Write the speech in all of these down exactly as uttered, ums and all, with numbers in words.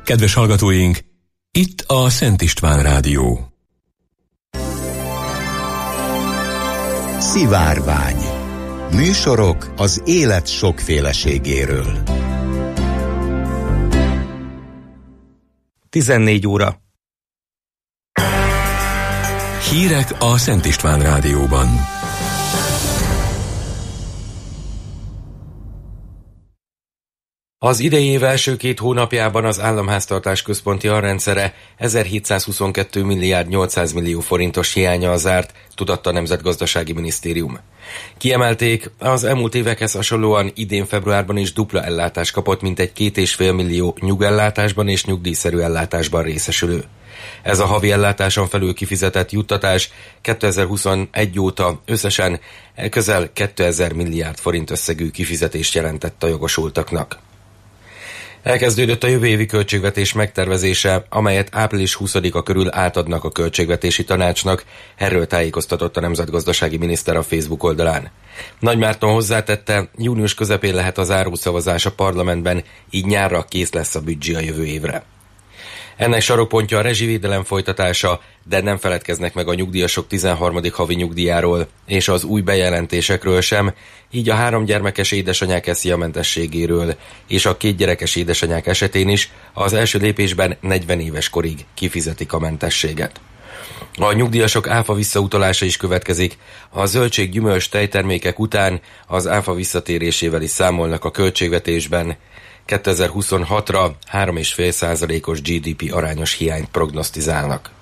Kedves hallgatóink, itt a Szent István Rádió. Szivárvány. Műsorok az élet sokféleségéről. tizennégy óra. Hírek a Szent István Rádióban. Az idei év első két hónapjában az államháztartás központi alrendszere ezerhétszázhuszonkettő milliárd nyolcszáz millió forintos hiánnyal zárt, tudatta a Nemzetgazdasági Minisztérium. Kiemelték, az elmúlt évekhez hasonlóan idén februárban is dupla ellátást kapott mintegy két és fél millió nyugellátásban és nyugdíjszerű ellátásban részesülő. Ez a havi ellátáson felül kifizetett juttatás kétezer-huszonegy óta összesen közel kétezer milliárd forint összegű kifizetést jelentett a jogosultaknak. Elkezdődött a jövő évi költségvetés megtervezése, amelyet április huszadika körül átadnak a Költségvetési Tanácsnak, erről tájékoztatott a nemzetgazdasági miniszter a Facebook oldalán. Nagy Márton hozzátette, június közepén lehet a zárószavazás a parlamentben, így nyárra kész lesz a büdzsé a jövő évre. Ennek sarokpontja a rezsivédelem folytatása, de nem feledkeznek meg a nyugdíjasok tizenharmadik havi nyugdíjáról, és az új bejelentésekről sem, így a három gyermekes édesanyák esziamentességéről, és a két gyerekes édesanyák esetén is az első lépésben negyven éves korig kifizetik a mentességet. A nyugdíjasok áfa visszautalása is következik, a zöldség, gyümölcs, tejtermékek után az áfa visszatérésével is számolnak a költségvetésben. kétezer-huszonhatra három egész öt százalékos gé dé pé arányos hiányt prognosztizálnak.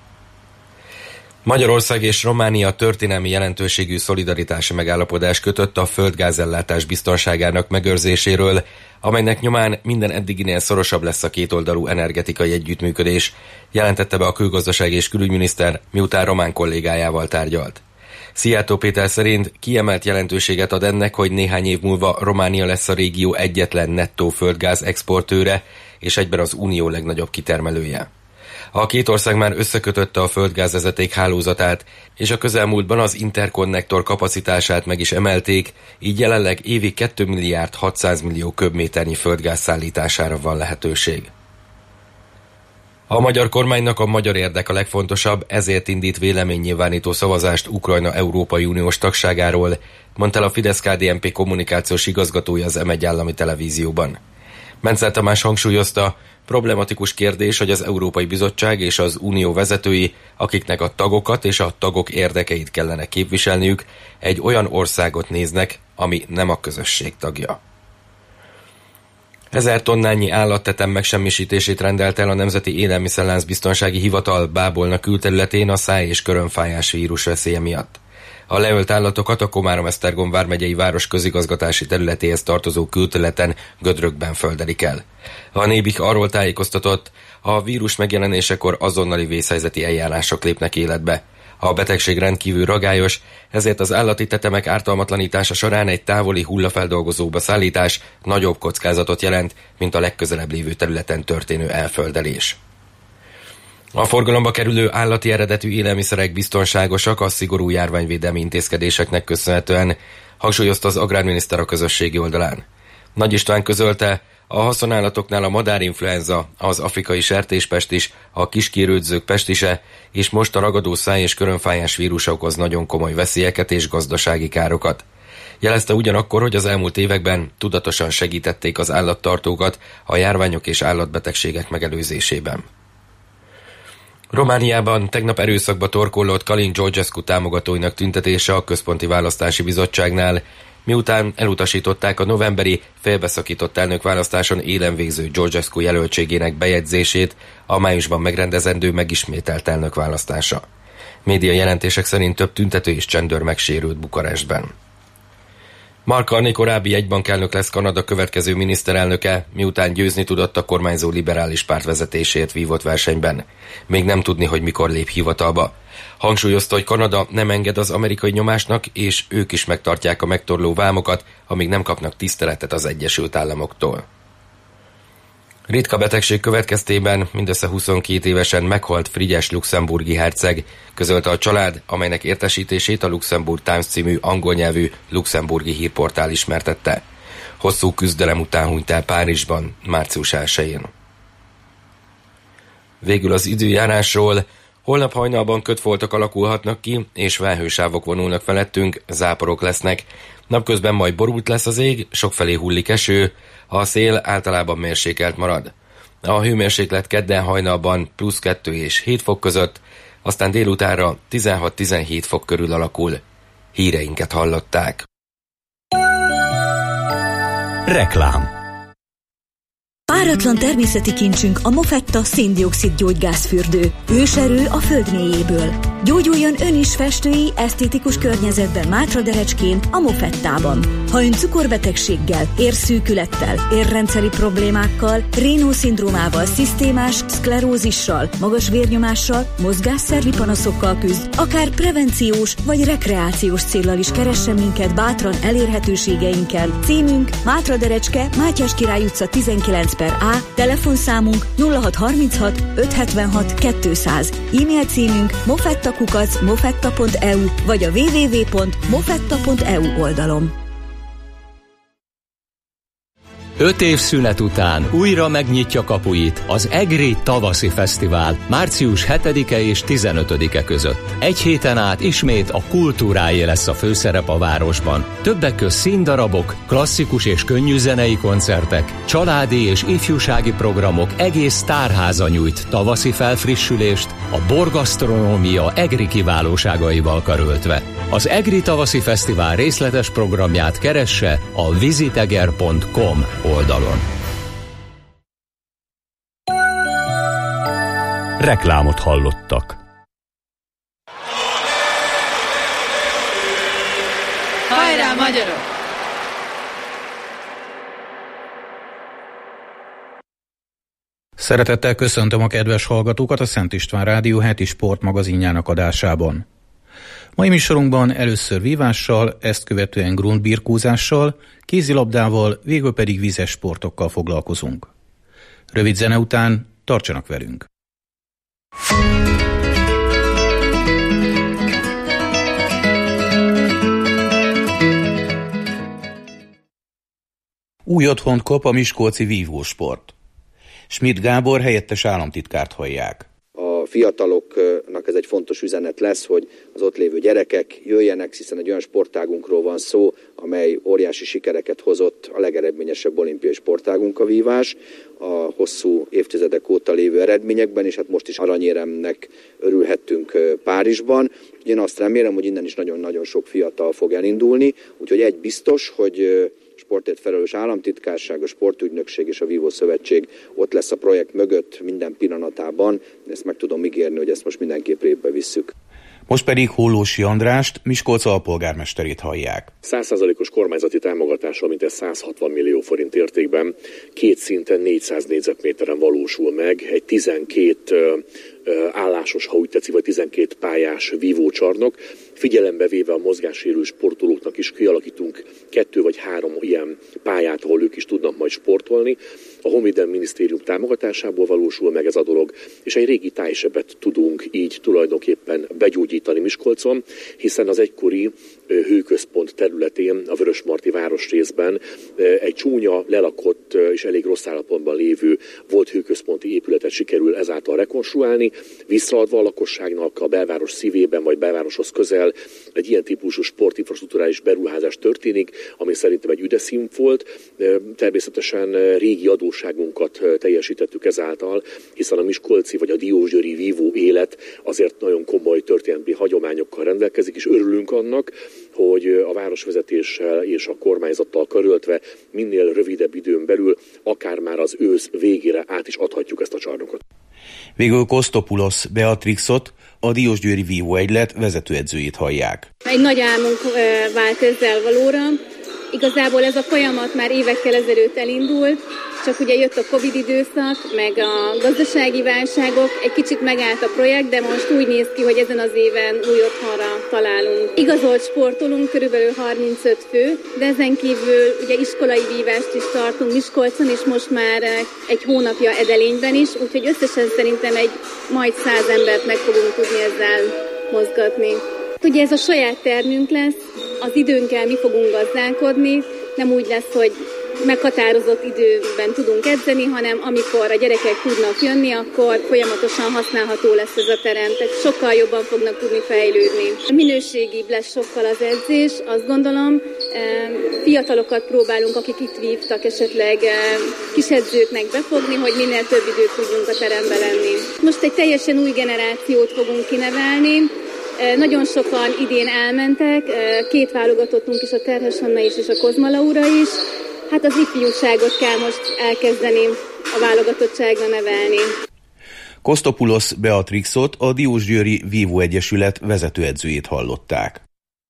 Magyarország és Románia történelmi jelentőségű szolidaritási megállapodás kötött a földgázellátás biztonságának megőrzéséről, amelynek nyomán minden eddiginél szorosabb lesz a kétoldalú energetikai együttműködés, jelentette be a külgazdasági és külügyminiszter, miután román kollégájával tárgyalt. Szijjártó Péter szerint kiemelt jelentőséget ad ennek, hogy néhány év múlva Románia lesz a régió egyetlen nettó földgáz exportőre, és egyben az unió legnagyobb kitermelője. A két ország már összekötötte a földgázvezeték hálózatát, és a közelmúltban az interkonnektor kapacitását meg is emelték, így jelenleg évi két milliárd hatszáz millió köbméternyi földgáz szállítására van lehetőség. A magyar kormánynak a magyar érdek a legfontosabb, ezért indít véleménynyilvánító szavazást Ukrajna Európai Uniós tagságáról, mondta el a Fidesz-ká dé en pé kommunikációs igazgatója az em egy állami televízióban. Menzel Tamás hangsúlyozta, problematikus kérdés, hogy az Európai Bizottság és az Unió vezetői, akiknek a tagokat és a tagok érdekeit kellene képviselniük, egy olyan országot néznek, ami nem a közösség tagja. Ezer tonnányi állattetem megsemmisítését rendelt el a Nemzeti Élelmiszerlánc Biztonsági Hivatal Bábolna külterületén a száj- és körömfájás vírus veszélye miatt. A leölt állatokat a Komárom-Esztergom vármegyei város közigazgatási területéhez tartozó külterületen Gödrökben földelik el. A Nébik arról tájékoztatott, a vírus megjelenésekor azonnali vészhelyzeti eljárások lépnek életbe. A betegség rendkívül ragályos, ezért az állati tetemek ártalmatlanítása során egy távoli hullafeldolgozóba szállítás nagyobb kockázatot jelent, mint a legközelebb lévő területen történő elföldelés. A forgalomba kerülő állati eredetű élelmiszerek biztonságosak a szigorú járványvédelmi intézkedéseknek köszönhetően, hangsúlyozta az agrárminiszter a közösségi oldalán. Nagy István közölte, a haszonállatoknál a madárinfluenza, az afrikai sertéspestis, a kiskérődzők pestise és most a ragadó száj- és körömfájás vírus okoz nagyon komoly veszélyeket és gazdasági károkat. Jelezte ugyanakkor, hogy az elmúlt években tudatosan segítették az állattartókat a járványok és állatbetegségek megelőzésében. Romániában tegnap erőszakba torkollott Calin Georgescu támogatóinak tüntetése a Központi Választási Bizottságnál, miután elutasították a novemberi félbeszakított elnökválasztáson élen végző Georgescu jelöltségének bejegyzését a májusban megrendezendő megismételt elnökválasztása. Média jelentések szerint több tüntető és csendőr megsérült Bukarestben. Mark Carney korábbi jegybankelnök lesz Kanada következő miniszterelnöke, miután győzni tudott a kormányzó liberális párt vezetésért vívott versenyben. Még nem tudni, hogy mikor lép hivatalba. Hangsúlyozta, hogy Kanada nem enged az amerikai nyomásnak, és ők is megtartják a megtorló vámokat, amíg nem kapnak tiszteletet az Egyesült Államoktól. Ritka betegség következtében mindössze huszonkét évesen meghalt Frigyes luxemburgi herceg, közölte a család, amelynek értesítését a Luxemburg Times című angol nyelvű luxemburgi hírportál ismertette. Hosszú küzdelem után hunyt el Párizsban, március elsején. Végül az időjárásról. Holnap hajnalban kötfoltok alakulhatnak ki, és felhősávok vonulnak felettünk, záporok lesznek. Napközben majd borult lesz az ég, sokfelé hullik eső, a szél általában mérsékelt marad. A hőmérséklet kedden hajnalban plusz kettő és hét fok között, aztán délutánra tizenhat-tizenhét fok körül alakul. Híreinket hallották. Reklám. Páratlan természeti kincsünk a Mofetta szén-dioxid gyógygázfürdő. Őserő a föld mélyéből. Gyógyuljon ön is festői, esztétikus környezetben Mátraderecskén, a Mofettában. Ha ön cukorbetegséggel, érszűkülettel, érrendszeri problémákkal, Raynaud-szindrómával, szisztémás szklerózissal, magas vérnyomással, mozgásszervi panaszokkal küzd, akár prevenciós vagy rekreációs céllal is keressen minket bátran elérhetőségeinkkel. Címünk Mátraderecske, Mátyás Király utca tizenkilenc per A, telefonszámunk nulla hat harminchat ötszázhetvenhat kétszáz, e-mail címünk mofettakukac mofetta pont e u vagy a double-u double-u double-u pont mofetta pont e u oldalon. Öt év szünet után újra megnyitja kapuit az EGRI Tavaszi Fesztivál március hetedike és tizenötödike között. Egy héten át ismét a kultúráé lesz a főszerep a városban. Többek közt színdarabok, klasszikus és könnyű zenei koncertek, családi és ifjúsági programok, egész tárháza nyújt tavaszi felfrissülést, a borgasztronómia EGRI kiválóságaival karöltve. Az EGRI Tavaszi Fesztivál részletes programját keresse a visiteger pont com oldalon. Reklámot hallottak. Hajrá, magyarok! Szeretettel köszöntöm a kedves hallgatókat a Szent István Rádió heti sportmagazinjának adásában. Mai műsorunkban először vívással, ezt követően grundbirkózással, kézilabdával, végül pedig vízes sportokkal foglalkozunk. Rövid zene után tartsanak velünk! Új otthont kap a miskolci vívósport. Schmidt Gábor helyettes államtitkárt hallják. A fiataloknak ez egy fontos üzenet lesz, hogy az ott lévő gyerekek jöjjenek, hiszen egy olyan sportágunkról van szó, amely óriási sikereket hozott, a legeredményesebb olimpiai sportágunk a vívás, a hosszú évtizedek óta lévő eredményekben, és hát most is aranyéremnek örülhettünk Párizsban. Én azt remélem, hogy innen is nagyon-nagyon sok fiatal fog elindulni, úgyhogy egy biztos, hogy sportért felelős államtitkárság, a sportügynökség és a Vívó Szövetség ott lesz a projekt mögött minden pillanatában. Ezt meg tudom ígérni, hogy ezt most mindenképp répbe visszük. Most pedig Hollósi Andrást, Miskolc alpolgármesterét hallják. száz százalékos kormányzati támogatással mintegy száz hatvan millió forint értékben két szinten négyszáz négyzetméteren valósul meg egy tizenkét állásos, ha úgy tetszik, vagy tizenkét pályás vívócsarnok. Figyelembe véve a mozgássérülő sportolóknak is kialakítunk kettő vagy három ilyen pályát, ahol ők is tudnak majd sportolni. A Honvédelmi Minisztérium támogatásából valósul meg ez a dolog, és egy régi tájsebet tudunk így tulajdonképpen begyógyítani Miskolcon, hiszen az egykori hőközpont területén, a Vörösmarty városrészben egy csúnya, lelakott és elég rossz állapotban lévő volt hőközponti épületet sikerül ezáltal rekonstruálni, visszaadva a lakosságnak a belváros szívében vagy belvároshoz közel egy ilyen típusú sportinfrastrukturális beruházás történik, ami szerintem egy üdeszín volt. Természetesen régi adósságunkat teljesítettük ezáltal, hiszen a miskolci vagy a diósgyőri vívó élet azért nagyon komoly történelmi hagyományokkal rendelkezik, és örülünk annak, hogy a városvezetéssel és a kormányzattal karöltve minél rövidebb időn belül, akár már az ősz végére át is adhatjuk ezt a csarnokot. Végül Kosztopulosz Beatrixot, a Diósgyőri Vívó Egylet vezetőedzőjét hallják. Egy nagy álmunk vált ezzel valóra. Igazából ez a folyamat már évekkel ezelőtt elindult, csak ugye jött a Covid időszak, meg a gazdasági válságok, egy kicsit megállt a projekt, de most úgy néz ki, hogy ezen az éven új otthonra találunk. Igazolt sportolunk, körülbelül harmincöt fő, de ezen kívül ugye iskolai vívást is tartunk Miskolcon, és most már egy hónapja Edelényben is, úgyhogy összesen szerintem egy majd száz embert meg fogunk tudni ezzel mozgatni. Ugye ez a saját termünk lesz, az időnkkel mi fogunk gazdálkodni, nem úgy lesz, hogy meghatározott időben tudunk edzeni, hanem amikor a gyerekek tudnak jönni, akkor folyamatosan használható lesz ez a terem, tehát sokkal jobban fognak tudni fejlődni. Minőségibb lesz sokkal az edzés, azt gondolom. Fiatalokat próbálunk, akik itt vívtak, esetleg kisedzőknek befogni, hogy minél több időt tudjunk a teremben lenni. Most egy teljesen új generációt fogunk kinevelni. Nagyon sokan idén elmentek, két válogatottunk is, a Terhes Anna is és a Kozma Laura is. Hát az ifjúságot kell most elkezdeni a válogatottságra nevelni. Kosztopulosz Beatrixot, a Diósgyőri Vívó Egyesület vezetőedzőjét hallották.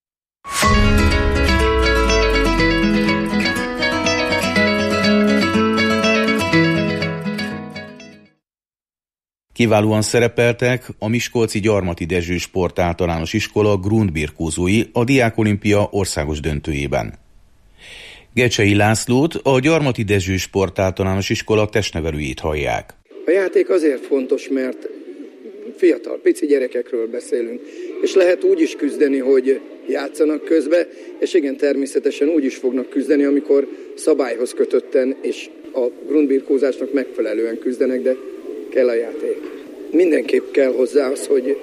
Kiválóan szerepeltek a Miskolci Gyarmati Dezső Sportáltalános Iskola grundbirkózói a Diákolimpia országos döntőjében. Gecsei Lászlót, a Gyarmati Dezső Sportáltalános Iskola testnevelőjét hallják. A játék azért fontos, mert fiatal, pici gyerekekről beszélünk, és lehet úgy is küzdeni, hogy játszanak közbe, és igen, természetesen úgy is fognak küzdeni, amikor szabályhoz kötötten és a grundbirkózásnak megfelelően küzdenek, de kell a játék. Mindenképp kell hozzá az, hogy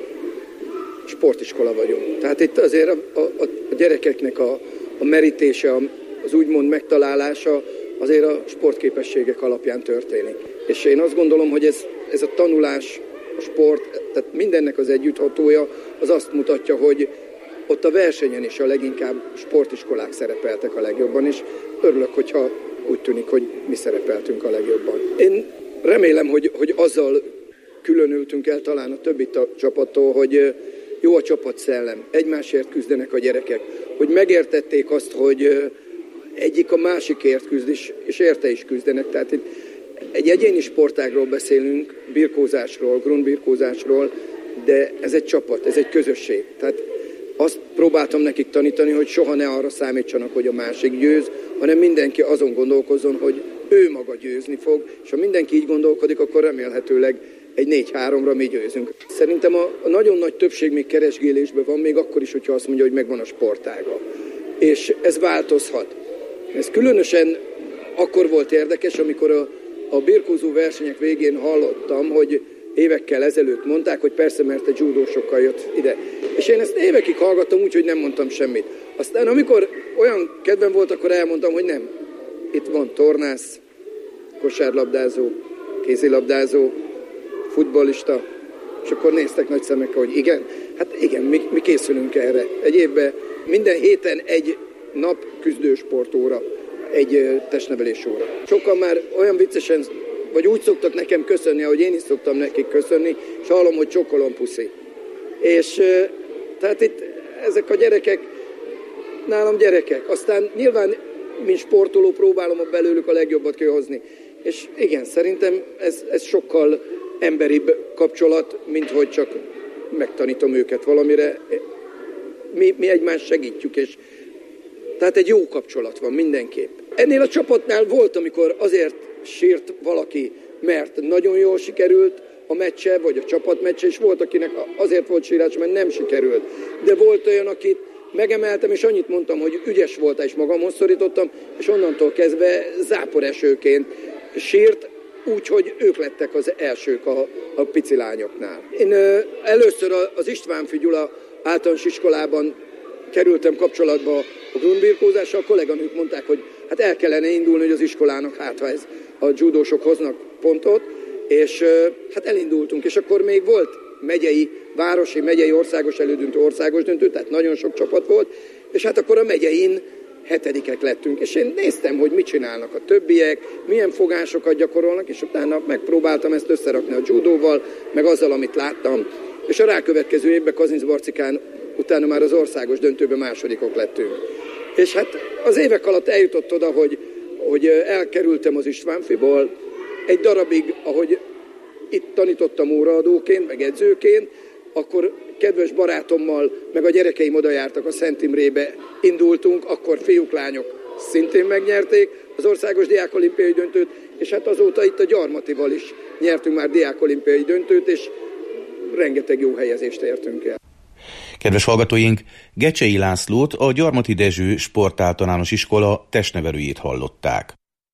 sportiskola vagyunk. Tehát itt azért a, a, a gyerekeknek a, a merítése, az úgymond megtalálása azért a sportképességek alapján történik. És én azt gondolom, hogy ez, ez a tanulás, a sport, tehát mindennek az együtthatója, az azt mutatja, hogy ott a versenyen is a leginkább sportiskolák szerepeltek a legjobban, és örülök, hogyha úgy tűnik, hogy mi szerepeltünk a legjobban. Én remélem, hogy, hogy azzal különültünk el talán a többi ta- csapattól, hogy jó a csapatszellem, egymásért küzdenek a gyerekek, hogy megértették azt, hogy egyik a másikért küzd, és, és érte is küzdenek. Tehát itt egy egyéni sportágról beszélünk, birkózásról, grundbirkózásról, de ez egy csapat, ez egy közösség. Tehát azt próbáltam nekik tanítani, hogy soha ne arra számítsanak, hogy a másik győz, hanem mindenki azon gondolkozzon, hogy ő maga győzni fog, és ha mindenki így gondolkodik, akkor remélhetőleg egy négy háromra mi győzünk. Szerintem a, a nagyon nagy többség még keresgélésben van, még akkor is, hogyha azt mondja, hogy megvan a sportága. És ez változhat. Ez különösen akkor volt érdekes, amikor a, a birkózó versenyek végén hallottam, hogy évekkel ezelőtt mondták, hogy persze, mert a judósokkal jött ide. És én ezt évekig hallgattam úgy, hogy nem mondtam semmit. Aztán amikor olyan kedvem volt, akkor elmondtam, hogy nem. Itt van tornász, kosárlabdázó, kézilabdázó, futballista, és akkor néztek nagy szemekkel, hogy igen, hát igen, mi, mi készülünk erre. Egy évben minden héten egy nap küzdősportóra, egy testnevelés óra. Sokan már olyan viccesen, vagy úgy szoktak nekem köszönni, ahogy én is szoktam nekik köszönni, és hallom, hogy csokolom puszi. És tehát itt ezek a gyerekek, nálam gyerekek. Aztán nyilván, mint sportoló próbálom belőlük a legjobbat kihozni. És igen, szerintem ez, ez sokkal emberibb kapcsolat, mint hogy csak megtanítom őket valamire. Mi, mi egymást segítjük, és tehát egy jó kapcsolat van mindenképp. Ennél a csapatnál volt, amikor azért sírt valaki, mert nagyon jól sikerült a meccse, vagy a csapatmeccse, és volt, akinek azért volt sírás, mert nem sikerült. De volt olyan, akit megemeltem, és annyit mondtam, hogy ügyes voltál, és magamhoz szorítottam, és onnantól kezdve záporesőként sírt, úgy, hogy ők lettek az elsők a, a pici lányoknál. Én ö, először az Istvánffy Gyula általános iskolában kerültem kapcsolatba a grundbirkózással, a kolléganők mondták, hogy hát el kellene indulni, hogy az iskolának, hát ha ez a judósok hoznak pontot, és hát elindultunk, és akkor még volt megyei, városi, megyei országos elődöntő, országos döntő, tehát nagyon sok csapat volt, és hát akkor a megyein hetedikek lettünk, és én néztem, hogy mit csinálnak a többiek, milyen fogásokat gyakorolnak, és utána megpróbáltam ezt összerakni a judóval, meg azzal, amit láttam, és a rákövetkező évben Kazincbarcikán utána már az országos döntőben másodikok lettünk. És hát az évek alatt eljutott oda, hogy, hogy elkerültem az Istvánffyból, egy darabig, ahogy itt tanítottam óraadóként, meg edzőként, akkor kedves barátommal, meg a gyerekeim oda jártak a Szent Imrébe, indultunk, akkor fiúk, lányok szintén megnyerték az országos diákolimpiai döntőt, és hát azóta itt a Gyarmatival is nyertünk már diákolimpiai döntőt, és rengeteg jó helyezést értünk el. Kedves hallgatóink, Gecsei Lászlót, a Gyarmati Dezső Sportáltalános Iskola testnevelőjét hallották.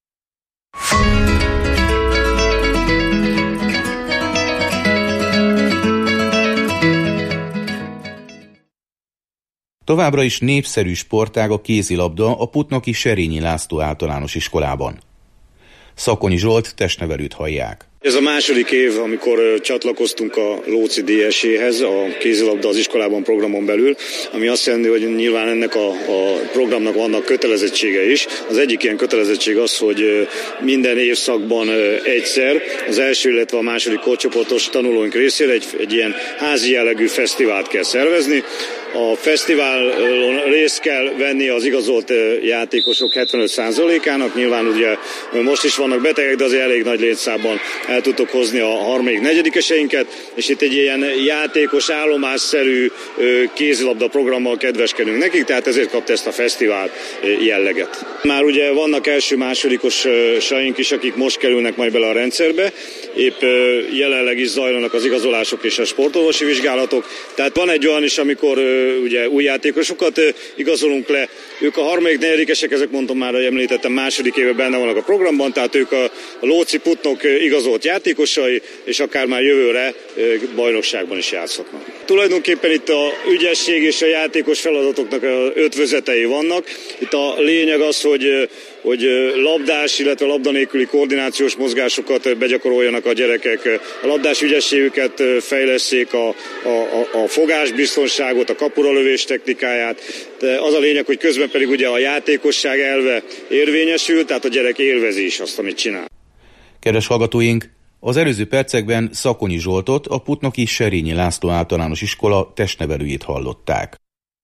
Továbbra is népszerű sportág a kézilabda a Putnoki Serényi László általános iskolában. Szakonyi Zsolt testnevelőt hallják. Ez a második év, amikor csatlakoztunk a Lóczy dé es é-hez, a kézilabda az iskolában programon belül, ami azt jelenti, hogy nyilván ennek a, a programnak vannak kötelezettsége is. Az egyik ilyen kötelezettség az, hogy minden évszakban egyszer az első, illetve a második korcsoportos tanulóink részére egy, egy ilyen házi jellegű fesztivált kell szervezni. A fesztiválon részt kell venni az igazolt játékosok hetvenöt százalékának. Nyilván ugye most is vannak betegek, de azért elég nagy létszámban el tudtok hozni a harmadik, negyedikeseinket, és itt egy ilyen játékos állomásszerű kézilabda programmal kedveskedünk nekik, tehát ezért kapta ezt a fesztivál jelleget. Már ugye vannak első-másodikosaink is, akik most kerülnek majd bele a rendszerbe, épp jelenleg is zajlanak az igazolások és a sportorvosi vizsgálatok, tehát van egy olyan is, amikor ugye új játékosokat igazolunk le, ők a harmadik, negyedikesek, ezek mondtam már, hogy említettem, második éve benne vannak a programban, tehát ők a, a Lóczy Putnok igazolt játékosai, és akár már jövőre bajnokságban is játszhatnak. Tulajdonképpen itt a ügyesség és a játékos feladatoknak ötvözetei vannak. Itt a lényeg az, hogy hogy labdás, illetve labda nélküli koordinációs mozgásokat begyakoroljanak a gyerekek, a labdás ügyességüket fejlesszék, a, a, a fogásbiztonságot, a kapuralövés technikáját. De az a lényeg, hogy közben pedig ugye a játékosság elve érvényesül, tehát a gyerek élvezi is azt, amit csinál. Kedves hallgatóink, az előző percekben Szakonyi Zsoltot, a Putnoki Serényi László általános iskola testnevelőjét hallották.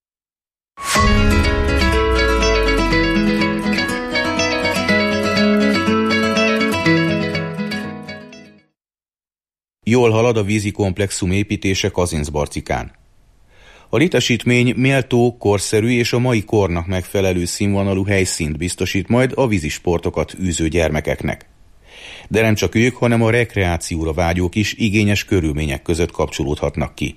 Jól halad a vízi komplexum építése Kazincbarcikán. A létesítmény méltó, korszerű és a mai kornak megfelelő színvonalú helyszínt biztosít majd a vízisportokat űző gyermekeknek. De nem csak ők, hanem a rekreációra vágyók is igényes körülmények között kapcsolódhatnak ki.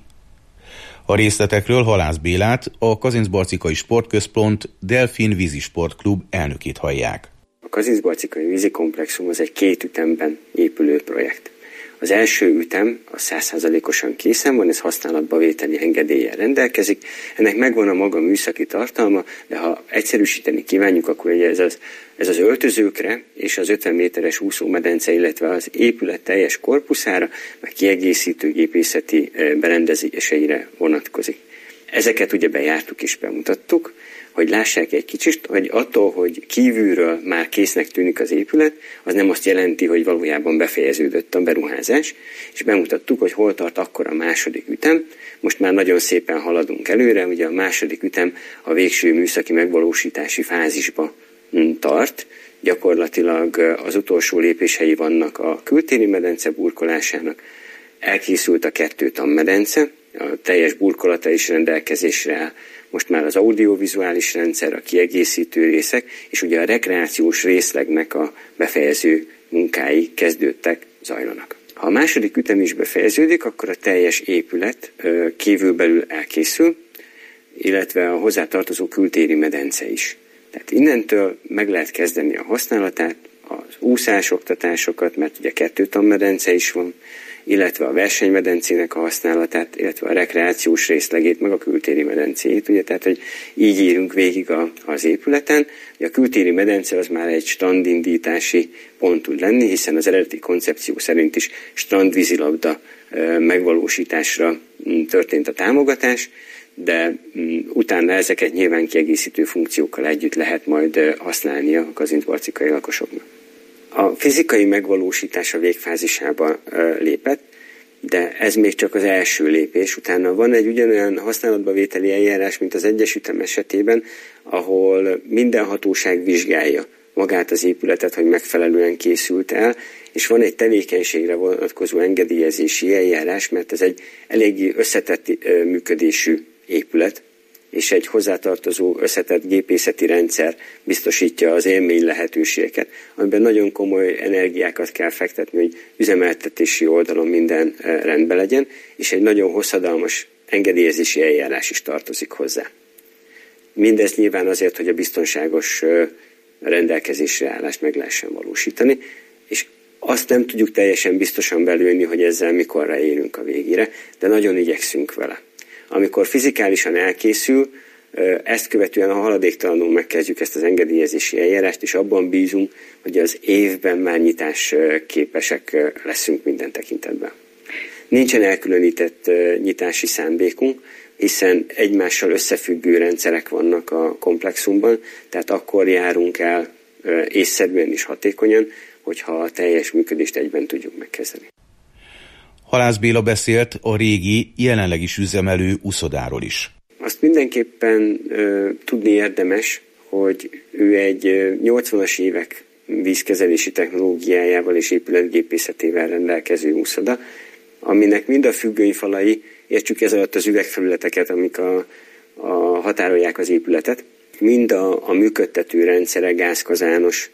A részletekről Halász Bélát, a Kazincbarcikai Sportközpont Delfin vízisportklub elnökét hallják. A Kazincbarcikai vízikomplexum az egy két ütemben épülő projekt. Az első ütem a száz százalékosan készen van, ez használatba vételi engedéllyel rendelkezik. Ennek megvan a maga műszaki tartalma, de ha egyszerűsíteni kívánjuk, akkor ez az, ez az öltözőkre és az ötven méteres úszómedence, illetve az épület teljes korpuszára, meg kiegészítő gépészeti berendezéseire vonatkozik. Ezeket ugye bejártuk és bemutattuk, hogy lássák egy kicsit, hogy attól, hogy kívülről már késznek tűnik az épület, az nem azt jelenti, hogy valójában befejeződött a beruházás, és bemutattuk, hogy hol tart akkor a második ütem. Most már nagyon szépen haladunk előre, ugye a második ütem a végső műszaki megvalósítási fázisba tart. Gyakorlatilag az utolsó lépései vannak a kültéri medence burkolásának, elkészült a kettő tanmedence, a teljes burkolata is rendelkezésre áll, most már az audiovizuális rendszer, a kiegészítő részek, és ugye a rekreációs részlegnek a befejező munkái kezdődtek, zajlanak. Ha a második ütem is befejeződik, akkor a teljes épület kívülbelül elkészül, illetve a hozzátartozó kültéri medence is. Tehát innentől meg lehet kezdeni a használatát, az úszásoktatásokat, mert ugye kettő tanmedence is van, illetve a versenymedencének a használatát, illetve a rekreációs részlegét, meg a kültéri medencét, ugye, tehát, hogy így írunk végig a, az épületen. A kültéri medence az már egy strandindítási pont tud lenni, hiszen az eredeti koncepció szerint is strandvízilabda megvalósításra történt a támogatás, de utána ezeket nyilván kiegészítő funkciókkal együtt lehet majd használni a kazincbarcikai lakosoknak. A fizikai megvalósítás a végfázisába lépett, de ez még csak az első lépés. Utána van egy ugyanolyan használatba vételi eljárás, mint az egyes ütem esetében, ahol minden hatóság vizsgálja magát az épületet, hogy megfelelően készült el, és van egy tevékenységre vonatkozó engedélyezési eljárás, mert ez egy eléggé összetett működésű épület, és egy hozzátartozó összetett gépészeti rendszer biztosítja az élmény lehetőségeket, amiben nagyon komoly energiákat kell fektetni, hogy üzemeltetési oldalon minden rendben legyen, és egy nagyon hosszadalmas engedélyezési eljárás is tartozik hozzá. Mindez nyilván azért, hogy a biztonságos rendelkezésre állást meg lehessen valósítani, és azt nem tudjuk teljesen biztosan belőni, hogy ezzel mikorra érünk a végére, de nagyon igyekszünk vele. Amikor fizikálisan elkészül, ezt követően, ha haladéktalanul megkezdjük ezt az engedélyezési eljárást, és abban bízunk, hogy az évben már nyitás képesek leszünk minden tekintetben. Nincsen elkülönített nyitási szándékunk, hiszen egymással összefüggő rendszerek vannak a komplexumban, tehát akkor járunk el észszerűen és hatékonyan, hogyha a teljes működést egyben tudjuk megkezdeni. Halász Béla beszélt a régi, jelenleg is üzemelő uszodáról is. Azt mindenképpen ö, tudni érdemes, hogy ő egy nyolcvanas évek vízkezelési technológiájával és épületgépészetével rendelkező uszoda, aminek mind a függöny falai, értsük ez alatt az üvegfelületeket, amik a, a határolják az épületet, mind a, a működtető rendszere, gázkazános,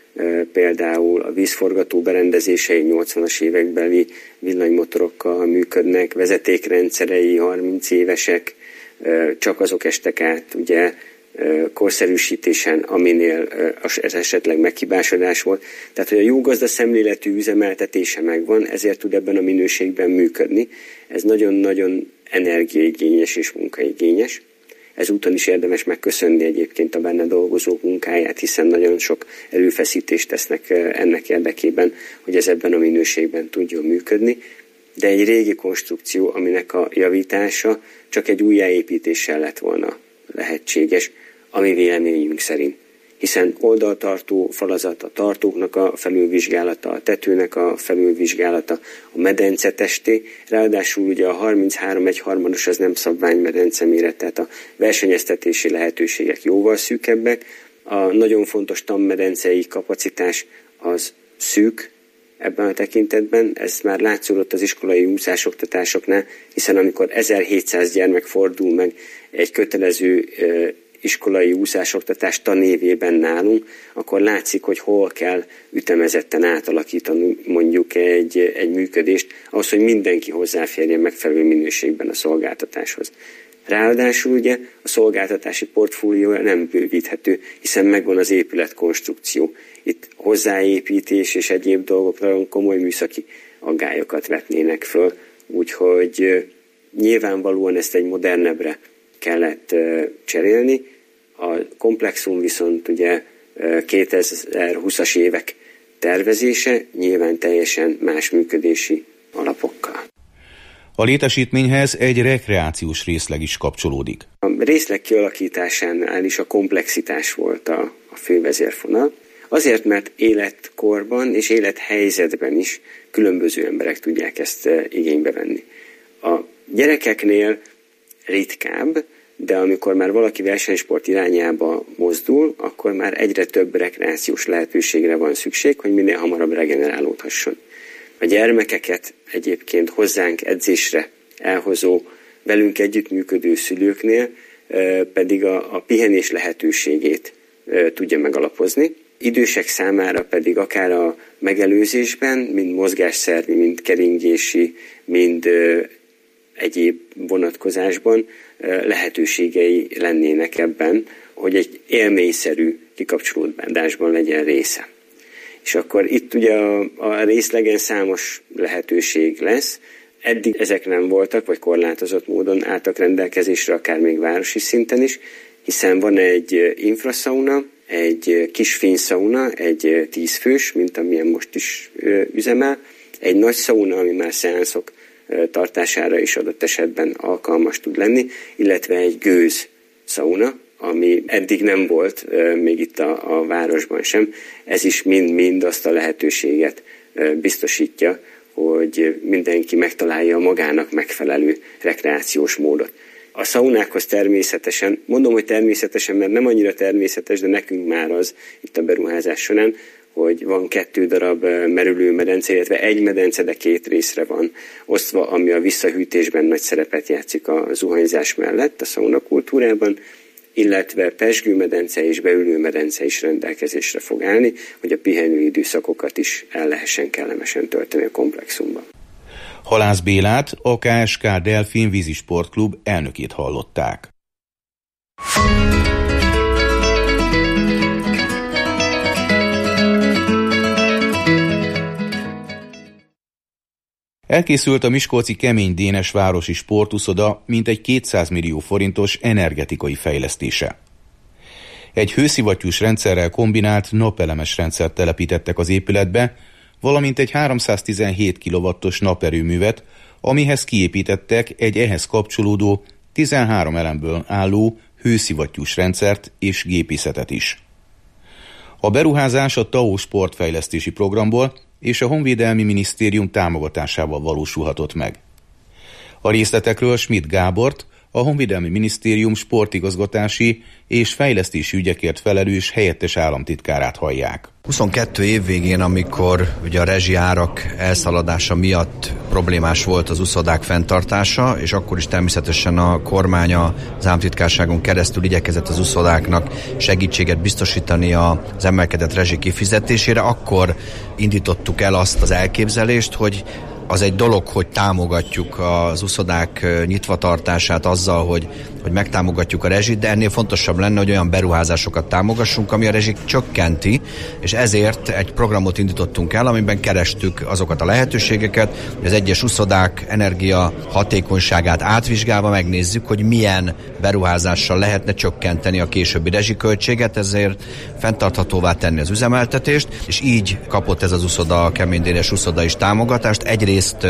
például a vízforgató berendezései nyolcvanas évekbeli villanymotorokkal működnek, vezetékrendszerei harminc évesek, csak azok estek át, ugye, korszerűsítésen, aminél ez esetleg meghibásodás volt. Tehát, hogy a jó gazda szemléletű üzemeltetése megvan, ezért tud ebben a minőségben működni. Ez nagyon-nagyon energiaigényes és munkaigényes. Ezúton is érdemes megköszönni egyébként a benne dolgozók munkáját, hiszen nagyon sok erőfeszítést tesznek ennek érdekében, hogy ez ebben a minőségben tudjon működni. De egy régi konstrukció, aminek a javítása csak egy újjáépítéssel lett volna lehetséges, ami véleményünk szerint. Hiszen oldaltartó falazat, a tartóknak a felülvizsgálata, a tetőnek a felülvizsgálata, a medence testé, ráadásul ugye a harminchárom egy harmados az nem szabványmedence méret, tehát a versenyeztetési lehetőségek jóval szűkebbek, a nagyon fontos tanmedencei kapacitás az szűk ebben a tekintetben, ez már látszódott az iskolai úszásoktatásoknál, hiszen amikor ezerhétszáz gyermek fordul meg egy kötelező iskolai úszásoktatás tanévében nálunk, akkor látszik, hogy hol kell ütemezetten átalakítani mondjuk egy, egy működést, ahhoz, hogy mindenki hozzáférjen megfelelő minőségben a szolgáltatáshoz. Ráadásul ugye a szolgáltatási portfólió nem bővíthető, hiszen megvan az épületkonstrukció. Itt hozzáépítés és egyéb dolgok nagyon komoly műszaki aggályokat vetnének föl, úgyhogy nyilvánvalóan ezt egy modernebbre kellett cserélni. A komplexum viszont ugye kétezer-húszas évek tervezése nyilván teljesen más működési alapokkal. A létesítményhez egy rekreációs részleg is kapcsolódik. A részleg kialakításánál is a komplexitás volt a, a fő vezérfonal. Azért, mert életkorban és élethelyzetben is különböző emberek tudják ezt igénybe venni. A gyerekeknél ritkább, de amikor már valaki versenysport irányába mozdul, akkor már egyre több rekreációs lehetőségre van szükség, hogy minél hamarabb regenerálódhasson. A gyermekeket egyébként hozzánk edzésre elhozó, velünk együttműködő szülőknél pedig a, a pihenés lehetőségét tudja megalapozni. Idősek számára pedig akár a megelőzésben, mind mozgásszervi, mind keringési, mind egyéb vonatkozásban lehetőségei lennének ebben, hogy egy élményszerű kikapcsolódásban legyen része. És akkor itt ugye a, a részlegen számos lehetőség lesz. Eddig ezek nem voltak, vagy korlátozott módon álltak rendelkezésre, akár még városi szinten is, hiszen van egy infraszauna, egy kis fényszauna, egy tízfős, mint amilyen most is üzemel, egy nagy szauna, ami már szeánszok tartására is adott esetben alkalmas tud lenni, illetve egy gőz szauna, ami eddig nem volt még itt a, a városban sem. Ez is mind-mind azt a lehetőséget biztosítja, hogy mindenki megtalálja magának megfelelő rekreációs módot. A szaunákhoz természetesen, mondom, hogy természetesen, mert nem annyira természetes, de nekünk már az itt a beruházás során, hogy van kettő darab merülőmedence, illetve egy medence, de két részre van osztva, ami a visszahűtésben nagy szerepet játszik a zuhanyzás mellett, a szauna kultúrában, illetve pezsgőmedence és beülőmedence is rendelkezésre fog állni, hogy a pihenő időszakokat is el lehessen kellemesen tölteni a komplexumban. Halász Bélát, a ká es ká Delfin vízisportklub elnökét hallották. Elkészült a miskolci Kemény Dénes városi sportuszoda mintegy kétszáz millió forintos energetikai fejlesztése. Egy hőszivattyús rendszerrel kombinált napelemes rendszert telepítettek az épületbe, valamint egy háromszáztizenhét kilowattos naperőművet, amihez kiépítettek egy ehhez kapcsolódó tizenhárom elemből álló hőszivattyús rendszert és gépészetet is. A beruházás a té á o sportfejlesztési programból és a Honvédelmi Minisztérium támogatásával valósulhatott meg. A részletekről Schmidt Gábort, a Honvédelmi Minisztérium sportigazgatási és fejlesztési ügyekért felelős helyettes államtitkárát hallják. huszonkettő év végén, amikor ugye a rezsiárak elszaladása miatt problémás volt az uszodák fenntartása, és akkor is természetesen a kormány az államtitkárságon keresztül igyekezett az uszodáknak segítséget biztosítani az emelkedett rezsi kifizetésére, akkor indítottuk el azt az elképzelést, hogy az egy dolog, hogy támogatjuk az uszodák nyitvatartását azzal, hogy, hogy megtámogatjuk a rezsit, de ennél fontosabb lenne, hogy olyan beruházásokat támogassunk, ami a rezsit csökkenti, és ezért egy programot indítottunk el, amiben kerestük azokat a lehetőségeket, hogy az egyes uszodák energia hatékonyságát átvizsgálva megnézzük, hogy milyen beruházással lehetne csökkenteni a későbbi rezsiköltséget, ezért fenntarthatóvá tenni az üzemeltetést, és így kapott ez az uszoda, a Kemény Dénes uszoda is támogatást. Egyrészt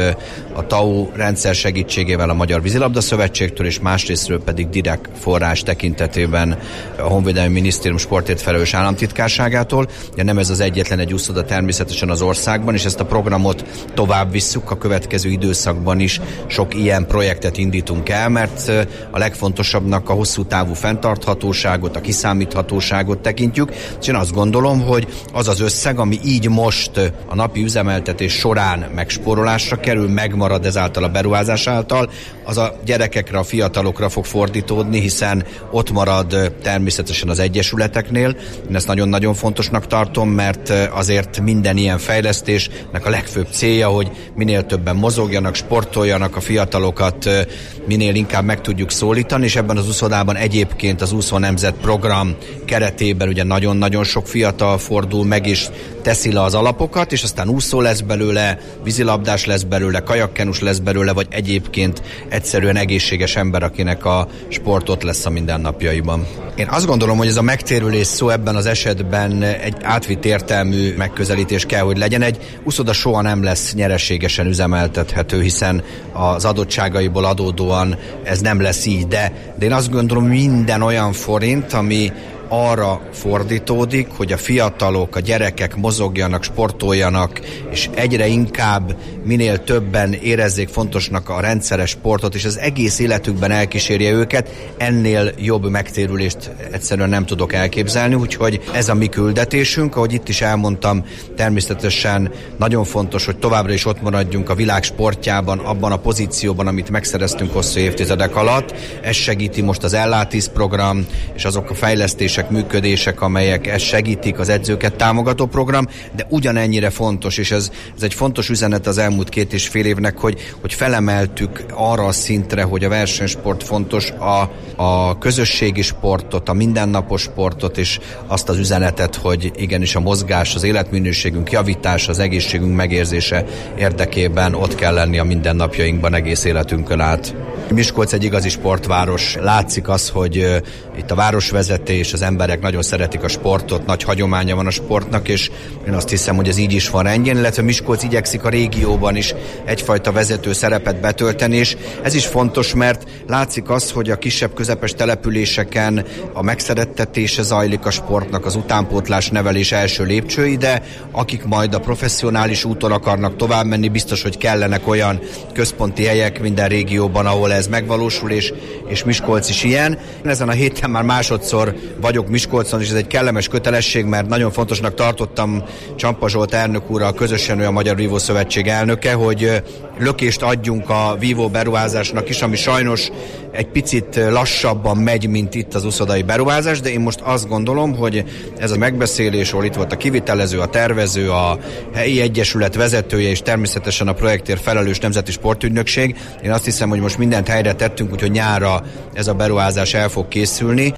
a té á o rendszer segítségével a Magyar Vízilabda Szövetségtől, és másrésztről pedig direkt forrás tekintetében a Honvédelmi Minisztérium sportért felelős államtitkárságától. Ja, nem ez az egyetlen egy uszoda természetesen az országban, és ezt a programot tovább visszük, a következő időszakban is sok ilyen projektet indítunk el, mert a legfontosabbnak a hosszú távú fenntarthatóságot, a kiszámíthatóságot tekintjük, és én azt gondolom, hogy az az összeg, ami így most a napi üzemeltetés során megspórolásra kerül, megmarad ezáltal a beruházás által, az a gyerekekre, a fiatalokra fog fordítódni, hiszen ott marad természetesen az egyesületeknél. Én ezt nagyon-nagyon fontosnak tartom, mert azért minden ilyen fejlesztésnek a legfőbb célja, hogy minél többen mozogjanak, sportoljanak, a fiatalokat minél inkább meg tudjuk szólítani, és ebben az uszodában egyébként az Úszó Nemzet program keretében ugye nagyon-nagyon sok fiatal fordul meg, és teszi le az alapokat, és aztán úszó lesz belőle, vízilabdás lesz belőle, kajakkenus lesz belőle, vagy egyébként egyszerűen egészséges ember, akinek a sport ott lesz a mindennapjaiban. Én azt gondolom, hogy ez a megtérülés szó ebben az esetben egy átvitt értelmű megközelítés kell, hogy legyen. Egy uszoda soha nem lesz nyereségesen üzemeltethető, hiszen az adottságaiból adódóan ez nem lesz így, de, de én azt gondolom, minden olyan forint, ami arra fordítódik, hogy a fiatalok, a gyerekek mozogjanak, sportoljanak, és egyre inkább minél többen érezzék fontosnak a rendszeres sportot, és az egész életükben elkísérje őket, ennél jobb megtérülést egyszerűen nem tudok elképzelni, úgyhogy ez a mi küldetésünk, ahogy itt is elmondtam, természetesen nagyon fontos, hogy továbbra is ott maradjunk a világ sportjában, abban a pozícióban, amit megszereztünk hosszú évtizedek alatt. Ez segíti most az Ellátíz program, és azok a fejlesztések, működések, amelyek ezt segítik, az edzőket támogató program, de ugyanennyire fontos, és ez, ez egy fontos üzenet az elmúlt két és fél évnek, hogy, hogy felemeltük arra a szintre, hogy a versenysport fontos, a, a közösségi sportot, a mindennapos sportot, és azt az üzenetet, hogy igenis a mozgás, az életminőségünk javítása, az egészségünk megérzése érdekében ott kell lenni a mindennapjainkban egész életünkön át. Miskolc egy igazi sportváros. Látszik az, hogy uh, itt a városvezetés, az emberek nagyon szeretik a sportot, nagy hagyománya van a sportnak, és én azt hiszem, hogy ez így is van rendjén, illetve Miskolc igyekszik a régióban is egyfajta vezető szerepet betölteni, és ez is fontos, mert látszik az, hogy a kisebb közepes településeken a megszerettetése zajlik a sportnak, az utánpótlás nevelés első lépcsői, de akik majd a professzionális úton akarnak tovább menni, biztos, hogy kellenek olyan központi helyek minden régióban, ahol ez megvalósul, és, és Miskolc is ilyen. Ezen a héten már másodszor vagyok Miskolcon, és ez egy kellemes kötelesség, mert nagyon fontosnak tartottam Csampa Zsolt elnök úrral, közösen ő a Magyar Vívó Szövetség elnöke, hogy lökést adjunk a vívó beruházásnak is, ami sajnos egy picit lassabban megy, mint itt az uszodai beruházás, de én most azt gondolom, hogy ez a megbeszélés, ahol itt volt a kivitelező, a tervező, a helyi egyesület vezetője, és természetesen a projektért felelős Nemzeti Sportügynökség, én azt hiszem, hogy most mindent helyre tettünk, úgyhogy nyárra ez a beruházás el fog készülni.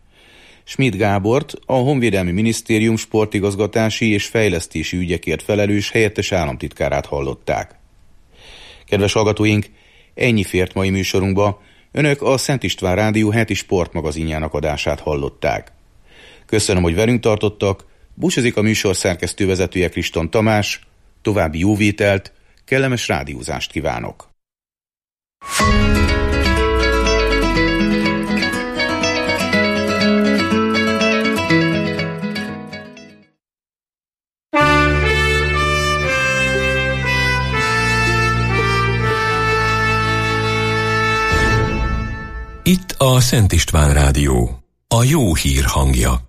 Schmidt Gábort, a Honvédelmi Minisztérium sportigazgatási és fejlesztési ügyekért felelős helyettes államtitkárát hallották. Kedves hallgatóink, ennyi fért mai műsorunkba. Önök a Szent István Rádió heti sportmagazinjának adását hallották. Köszönöm, hogy velünk tartottak, búcsúzik a műsor szerkesztővezetője Kriston Tamás, további jó vételt, kellemes rádiózást kívánok. Itt a Szent István Rádió, a jó hír hangja.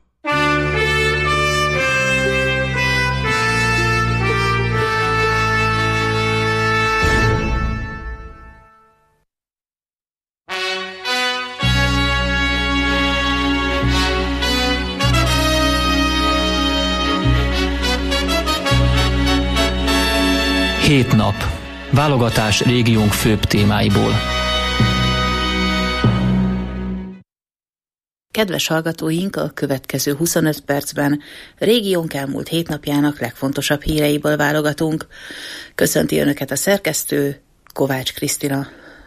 Hét nap. Válogatás régiónk főbb témáiból. Kedves hallgatóink, a következő huszonöt percben régiónk elmúlt hét napjának legfontosabb híreiből válogatunk. Köszönti Önöket a szerkesztő, Kovács Krisztina.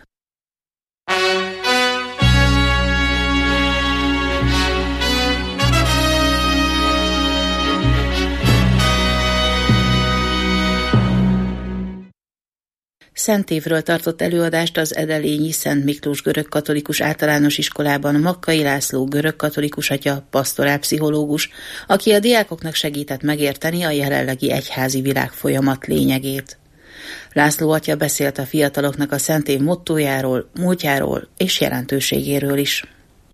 Szent Évről tartott előadást az edelényi Szent Miklós görögkatolikus általános iskolában Makkai László görögkatolikus atya, pastorálpszichológus, aki a diákoknak segített megérteni a jelenlegi egyházi világfolyamat lényegét. László atya beszélt a fiataloknak a Szent Év mottójáról, múltjáról és jelentőségéről is.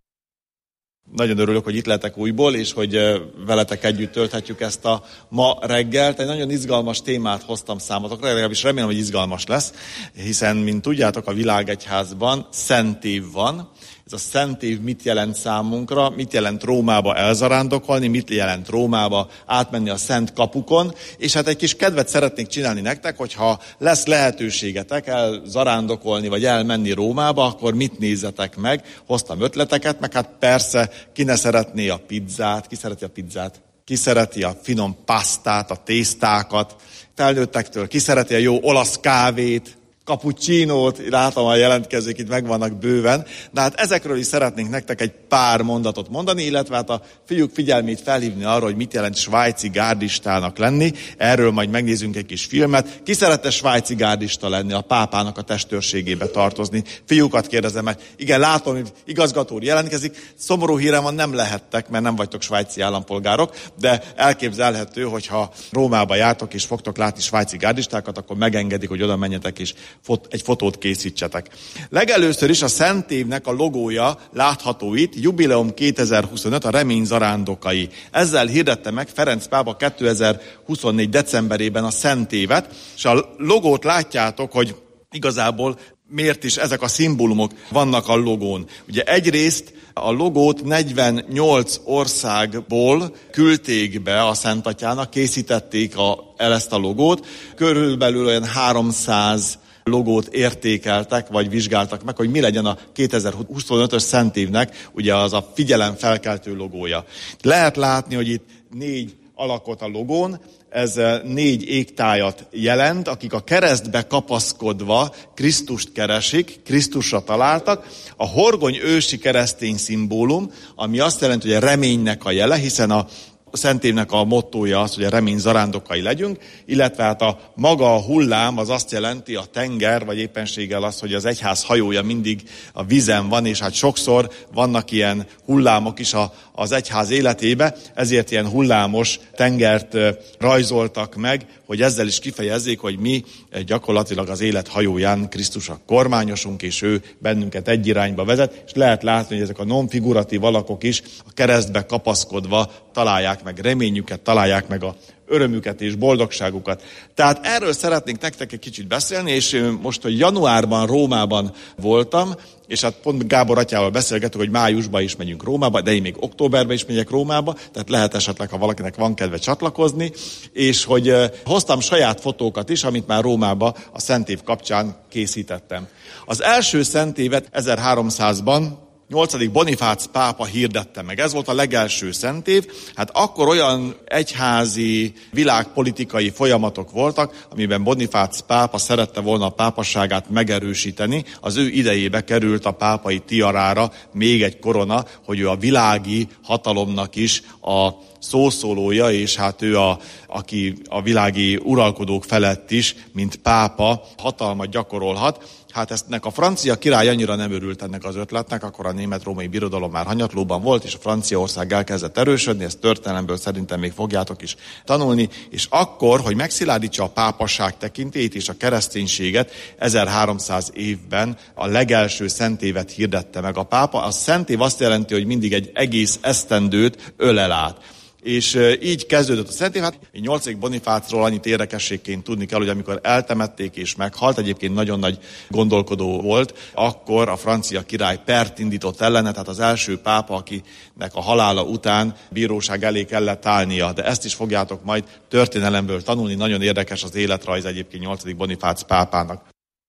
Nagyon örülök, hogy itt lehetek újból, és hogy veletek együtt tölthetjük ezt a ma reggelt. Egy nagyon izgalmas témát hoztam számotokra, legalábbis remélem, hogy izgalmas lesz, hiszen, mint tudjátok, a világegyházban Szent Év van. Ez a Szent Év mit jelent számunkra, mit jelent Rómába elzarándokolni, mit jelent Rómába átmenni a Szent Kapukon, és hát egy kis kedvet szeretnék csinálni nektek, hogyha lesz lehetőségetek elzarándokolni, vagy elmenni Rómába, akkor mit nézzetek meg, hoztam ötleteket, meg hát persze ki ne szeretné a pizzát, ki szereti a pizzát, ki szereti a finom pasztát, a tésztákat, felnőttektől ki szereti a jó olasz kávét, cappuccinót, látom a jelentkezők itt megvannak bőven, de hát ezekről is szeretnénk nektek egy pár mondatot mondani, illetve hát a fiúk figyelmét felhívni arra, hogy mit jelent svájci gárdistának lenni. Erről majd megnézzünk egy kis filmet. Ki szerette svájci gárdista lenni, a pápának a testőrségébe tartozni? Fiúkat kérdezem meg. Igen, látom, hogy igazgató úr jelentkezik. Szomorú hírem van, nem lehettek, mert nem vagytok svájci állampolgárok, de elképzelhető, hogyha Rómába jártok és fogtok látni svájci gárdistákat, akkor megengedik, hogy oda menjetek és egy fotót készítsetek. Legelőször is a Szent Évnek a logója látható itt, Jubileum kétezer-huszonöt, a remény zarándokai. Ezzel hirdette meg Ferenc pápa kétezer-huszonnégy decemberében a Szent Évet, és a logót látjátok, hogy igazából miért is ezek a szimbólumok vannak a logón. Ugye egyrészt a logót negyvennyolc országból küldték be a Szent Atyának, készítették a, el ezt a logót, körülbelül olyan háromszáz logót értékeltek, vagy vizsgáltak meg, hogy mi legyen a kétezer-huszonötös Szent Évnek, ugye az a figyelemfelkeltő logója. Lehet látni, hogy itt négy alakot a logón, ez négy égtájat jelent, akik a keresztbe kapaszkodva Krisztust keresik, Krisztusra találtak. A horgony ősi keresztény szimbólum, ami azt jelenti, hogy a reménynek a jele, hiszen a A Szent Évnek a mottója az, hogy a remény zarándokai legyünk, illetve hát a maga a hullám az azt jelenti, a tenger, vagy éppenséggel az, hogy az egyház hajója mindig a vízen van, és hát sokszor vannak ilyen hullámok is a, az egyház életébe, ezért ilyen hullámos tengert rajzoltak meg, hogy ezzel is kifejezzék, hogy mi gyakorlatilag az élet hajóján Krisztus a kormányosunk, és ő bennünket egy irányba vezet, és lehet látni, hogy ezek a non-figuratív alakok is a keresztbe kapaszkodva találják meg reményüket, találják meg a örömüket és boldogságukat. Tehát erről szeretnénk nektek egy kicsit beszélni, és most, hogy januárban Rómában voltam, és hát pont Gábor atyával beszélgetünk, hogy májusban is megyünk Rómába, de én még októberben is megyek Rómába, tehát lehet esetleg, ha valakinek van kedve csatlakozni, és hogy hoztam saját fotókat is, amit már Rómába a Szent Év kapcsán készítettem. Az első Szent Évet ezerháromszázban nyolcadik Bonifác pápa hirdette meg. Ez volt a legelső szentév. Hát akkor olyan egyházi, világpolitikai folyamatok voltak, amiben Bonifác pápa szerette volna a pápasságát megerősíteni. Az ő idejébe került a pápai tiarára még egy korona, hogy ő a világi hatalomnak is a szószólója, és hát ő a, aki a világi uralkodók felett is, mint pápa hatalmat gyakorolhat. Hát eztnek a francia király annyira nem örült ennek az ötletnek, akkor a német-római birodalom már hanyatlóban volt, és a Franciaország elkezdett erősödni, ezt történelemből szerintem még fogjátok is tanulni, és akkor, hogy megszilárdítsa a pápasság tekintélyét és a kereszténységet, ezerháromszáz évben a legelső szentévet hirdette meg a pápa. A szentév azt jelenti, hogy mindig egy egész esztendőt ölel át. És így kezdődött a szentév. Hát nyolcadik Bonifácról annyit érdekességként tudni kell, hogy amikor eltemették és meghalt, egyébként nagyon nagy gondolkodó volt, akkor a francia király pert indított ellene, tehát az első pápa, akinek a halála után bíróság elé kellett állnia. De ezt is fogjátok majd történelemből tanulni, nagyon érdekes az életrajz egyébként nyolcadik Bonifác pápának.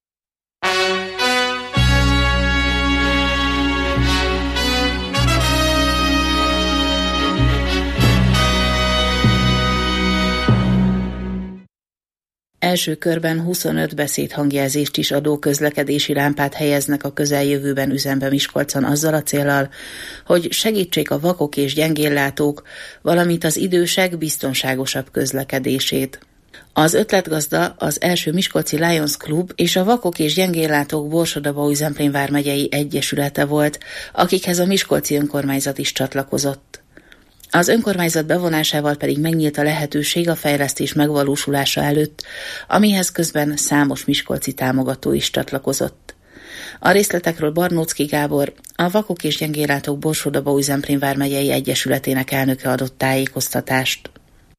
Első körben huszonöt beszédhangjelzést is adó közlekedési lámpát helyeznek a közeljövőben üzembe Miskolcon azzal a céllal, hogy segítsék a vakok és gyengéllátók, valamint az idősek biztonságosabb közlekedését. Az ötletgazda az első Miskolci Lions Club és a Vakok és Gyengéllátók Borsod-Abaúj-Zemplén vármegyei egyesülete volt, akikhez a miskolci önkormányzat is csatlakozott. Az önkormányzat bevonásával pedig megnyílt a lehetőség a fejlesztés megvalósulása előtt, amihez közben számos miskolci támogató is csatlakozott. A részletekről Barnóczky Gábor, a Vakok és Gyengéllátók Borsod-Abaúj-Zemplén vármegyei egyesületének elnöke adott tájékoztatást.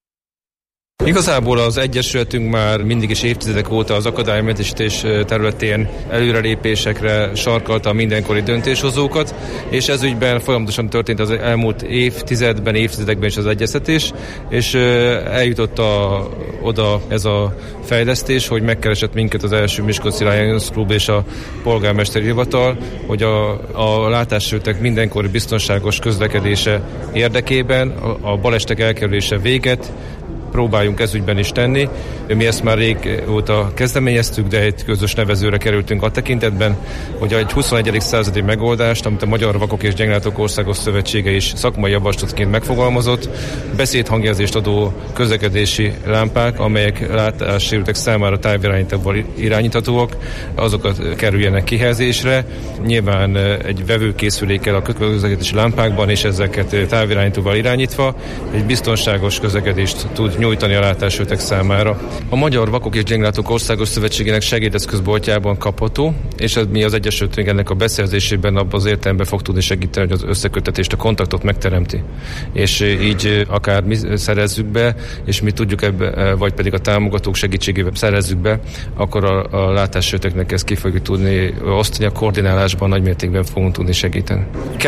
Igazából az Egyesületünk már mindig is évtizedek óta az akadálymentesítés területén előrelépésekre sarkalta a mindenkori döntéshozókat, és ez ügyben folyamatosan történt az elmúlt évtizedben, évtizedekben is az egyeztetés, és eljutott a, oda ez a fejlesztés, hogy megkeresett minket az első Miskolci Lions Club és a polgármesteri hivatal, hogy a, a látássérültek mindenkori biztonságos közlekedése érdekében a, a balesetek elkerülése véget próbáljunk ezügyben is tenni. Mi ezt már régóta kezdeményeztük, de egy közös nevezőre kerültünk a tekintetben, hogy egy huszonegyedik századi megoldást, amit a Magyar Vakok és Gyengéllátók Országos Szövetsége is szakmai javaslatként megfogalmazott, beszédhangjelzést adó közlekedési lámpák, amelyek látássérültek számára távirányítóval irányíthatóak, azokat kerüljenek kihelyezésre. Nyilván egy vevőkészülékkel a közlekedési lámpákban, és ezeket távirányítóval irányítva egy biztonságos közlekedést tud nyújtani a látássérültek számára. A Magyar Vakok és Gyengéllátók Országos Szövetségének segédeszközboltjában kapható, és ez mi az Egyesületünk ennek a beszerzésében abban az értelemben fog tudni segíteni, hogy az összekötetést, a kontaktot megteremti. És így akár mi szerezzük be, és mi tudjuk ebbe, vagy pedig a támogatók segítségével szerezzük be, akkor a, a látássérülteknek ezt ki fogjuk tudni osztani, a koordinálásban nagymértékben fogunk tudni segíteni.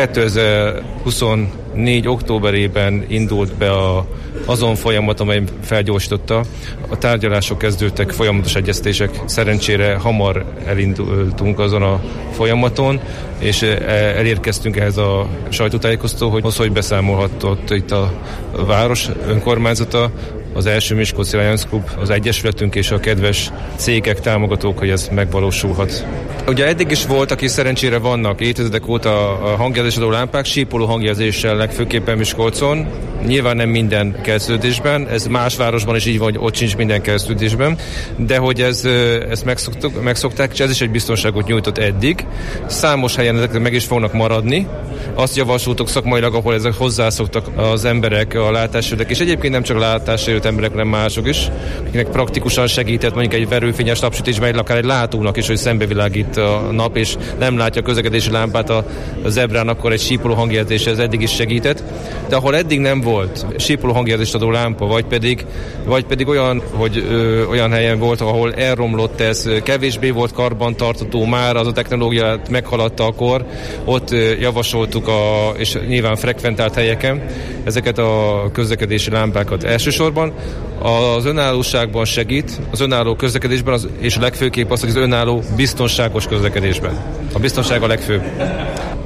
kétezer-huszonnégy októberében indult be a, azon folyamat, amely felgyorsította. A tárgyalások kezdődtek, folyamatos egyeztések. Szerencsére hamar elindultunk azon a folyamaton, és elérkeztünk ehhez a sajtótájékoztatóhoz, hogy, hogy beszámolhatott itt a város önkormányzata, az első Miskolci Lions Club, az Egyesületünk és a kedves cégek, támogatók, hogy ez megvalósulhat. Ugye eddig is voltak, és szerencsére vannak évtizedek óta a hangjelzésadó lámpák, sípoló hangjelzéssel legfőképpen Miskolcon. Nyilván nem minden keresztülésben, ez más városban is így van, hogy ott sincs minden keresztülésben, de hogy ez, ezt megszoktuk, megszokták, és ez is egy biztonságot nyújtott eddig. Számos helyen ezek meg is fognak maradni. Azt javasoltuk szakmailag, ahol ezek hozzászoktak az emberek, a látássérültek, és egyébként nem csak látássérült emberek, hanem mások is, akiknek praktikusan segített mondjuk egy verőfényes napsütésben, akár egy látónak is, hogy szembevilágít a nap, és nem látja a közlekedési lámpát a zebrán, akkor egy sípoló hangjelzés ez eddig is segített. De ahol eddig nem volt sípoló hangjelzést adó lámpa, vagy pedig, vagy pedig olyan, hogy ö, olyan helyen volt, ahol elromlott ez, kevésbé volt karbantartató már, az a technológiát meghaladta akkor, ott ö, javasoltuk, a, és nyilván frekventált helyeken ezeket a közlekedési lámpákat elsősorban. Az önállóságban segít, az önálló közlekedésben, az, és a legfőképp az, hogy az önálló biztonságos közlekedésben. A biztonság a legfőbb.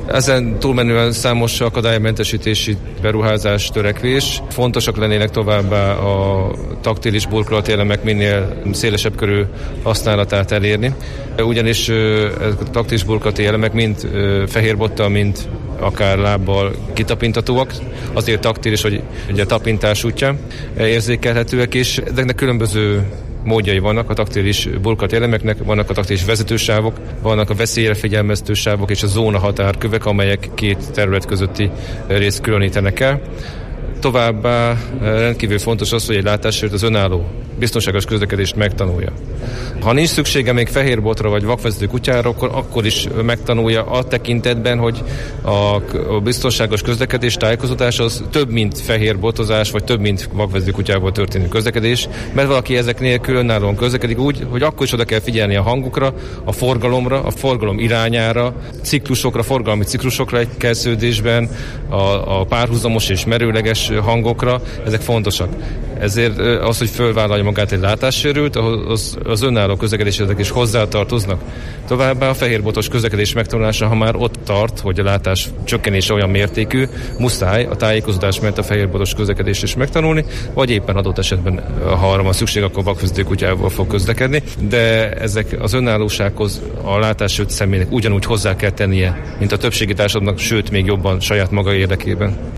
Ezen túlmenően számos akadálymentesítési beruházás, törekvés. Fontosak lennének továbbá a taktilis burkolati elemek minél szélesebb körű használatát elérni. Ugyanis ezek a taktilis burkolati elemek mind fehérbottal, mind akár lábbal kitapintatóak, azért taktilis, hogy ugye a tapintás útján érzékelhetőek, és ezeknek különböző módjai vannak a taktilis burkolati elemeknek, vannak a taktilis vezetősávok, vannak a veszélyre figyelmeztető sávok és a zóna határkövek, amelyek két terület közötti részt különítenek el. Továbbá rendkívül fontos az, hogy egy látássérült az önálló, biztonságos közlekedést megtanulja. Ha nincs szüksége még fehér botra vagy vakvezető kutyára, akkor, akkor is megtanulja a tekintetben, hogy a, a biztonságos közlekedés, tájékozódás az több, mint fehér botozás, vagy több, mint vakvezető kutyával történő közlekedés, mert valaki ezek nélkül önállóan közlekedik úgy, hogy akkor is oda kell figyelni a hangukra, a forgalomra, a forgalom irányára, ciklusokra, forgalmi ciklusokra egy kezdődésben, a, a párhuzamos és merőleges hangokra, ezek fontosak. Ezért az, hogy fölvállalja magát egy látássérült, az, az önálló közlekedések is hozzátartoznak. Továbbá a fehérbotos közlekedés megtanulása, ha már ott tart, hogy a látás csökkenése olyan mértékű, muszáj a tájékozódás mellett a fehérbotos közlekedést is megtanulni, vagy éppen adott esetben, ha arra van szükség, akkor vakvezető kutyával fog közlekedni, de ezek az önállósághoz a látássérült személynek ugyanúgy hozzá kell tennie, mint a többségi társadalomnak, sőt még jobban saját maga érdekében.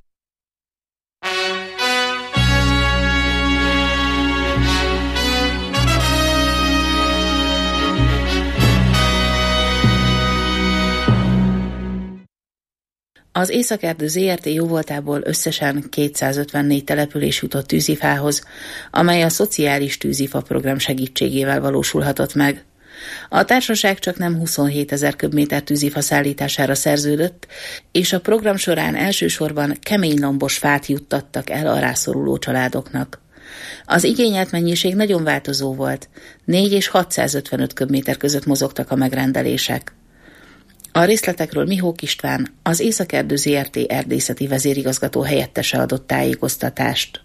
Az Északerdő zé er té jóvoltából összesen kétszázötvennégy település jutott tűzifához, amely a szociális tűzifa program segítségével valósulhatott meg. A társaság csak nem huszonhétezer köbméter tűzifa szállítására szerződött, és a program során elsősorban keménylombos fát juttattak el a rászoruló családoknak. Az igényelt mennyiség nagyon változó volt, négy és hatszázötvenöt köbméter között mozogtak a megrendelések. A részletekről Mihók István, az Északerdő zé er té erdészeti vezérigazgató helyettese adott tájékoztatást.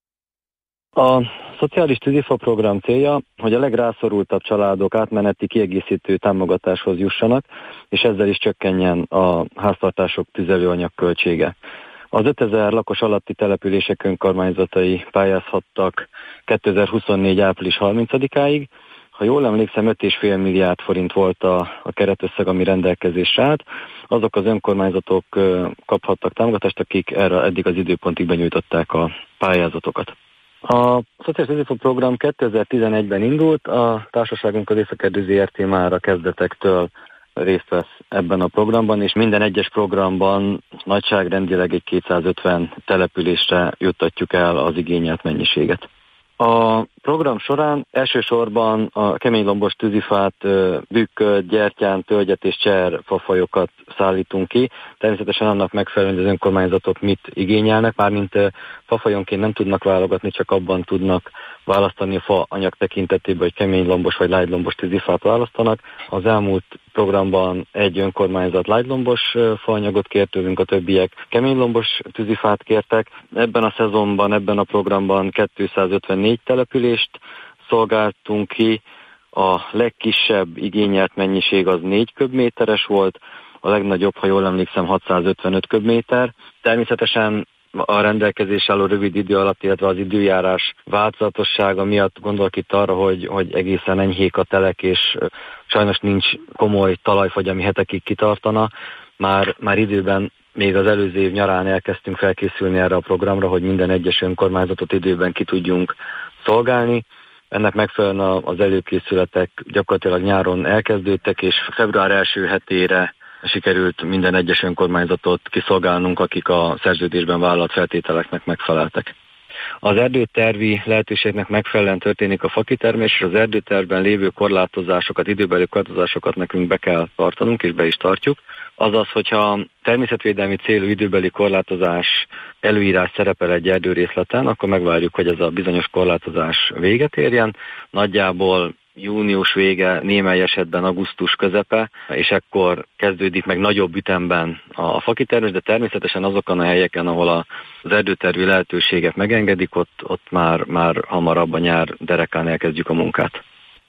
A szociális tűzifa program célja, hogy a legrászorultabb családok átmeneti kiegészítő támogatáshoz jussanak, és ezzel is csökkenjen a háztartások tüzelőanyag költsége. Az ötezer lakos alatti települések önkormányzatai pályázhattak kétezer-huszonnégy április harmincadikáig. Ha jól emlékszem, öt egész öt milliárd forint volt a, a keretösszeg, ami rendelkezésre állt. Azok az önkormányzatok kaphattak támogatást, akik erre eddig az időpontig benyújtották a pályázatokat. A Szociális Tűzifa program kétezer-tizenegyben indult, a társaságunk az Északerdő zé er té már a kezdetektől részt vesz ebben a programban, és minden egyes programban nagyságrendileg egy kétszázötven településre juttatjuk el az igényelt mennyiséget. A program során elsősorban a keménylombos tűzifát, bükköt, gyertyán, tölgyet és cser fafajokat szállítunk ki. Természetesen annak megfelelően, hogy az önkormányzatok mit igényelnek, mármint fafajonként nem tudnak válogatni, csak abban tudnak választani a fa anyag tekintetében, hogy keménylombos vagy lágylombos tűzifát választanak. Az elmúlt programban egy önkormányzat lágylombos faanyagot kért tőlünk, a többiek keménylombos tűzifát kértek. Ebben a szezonban, ebben a programban kétszázötvennégy települést szolgáltunk ki, a legkisebb igényelt mennyiség az négy köbméteres volt, a legnagyobb, ha jól emlékszem, hatszázötvenöt köbméter. Természetesen a rendelkezés álló rövid idő alatt, illetve az időjárás változatossága miatt gondolok itt arra, hogy, hogy egészen enyhék a telek, és sajnos nincs komoly talajfagy, ami hetekig kitartana. Már, már időben, még az előző év nyarán elkezdtünk felkészülni erre a programra, hogy minden egyes önkormányzatot időben ki tudjunk szolgálni. Ennek megfelelően az előkészületek gyakorlatilag nyáron elkezdődtek, és február első hetére sikerült minden egyes önkormányzatot kiszolgálnunk, akik a szerződésben vállalt feltételeknek megfeleltek. Az erdőtervi lehetőségnek megfelelően történik a fakitermés, és az erdőtervben lévő korlátozásokat, időbeli korlátozásokat nekünk be kell tartanunk, és be is tartjuk. Azaz, hogyha természetvédelmi célú időbeli korlátozás előírás szerepel egy erdőrészleten, akkor megvárjuk, hogy ez a bizonyos korlátozás véget érjen. Nagyjából június vége, némely esetben augusztus közepe, és ekkor kezdődik meg nagyobb ütemben a fakitermés, de természetesen azokon a helyeken, ahol az erdőtervi lehetőségek megengedik, ott, ott már, már hamarabb a nyár derekán elkezdjük a munkát.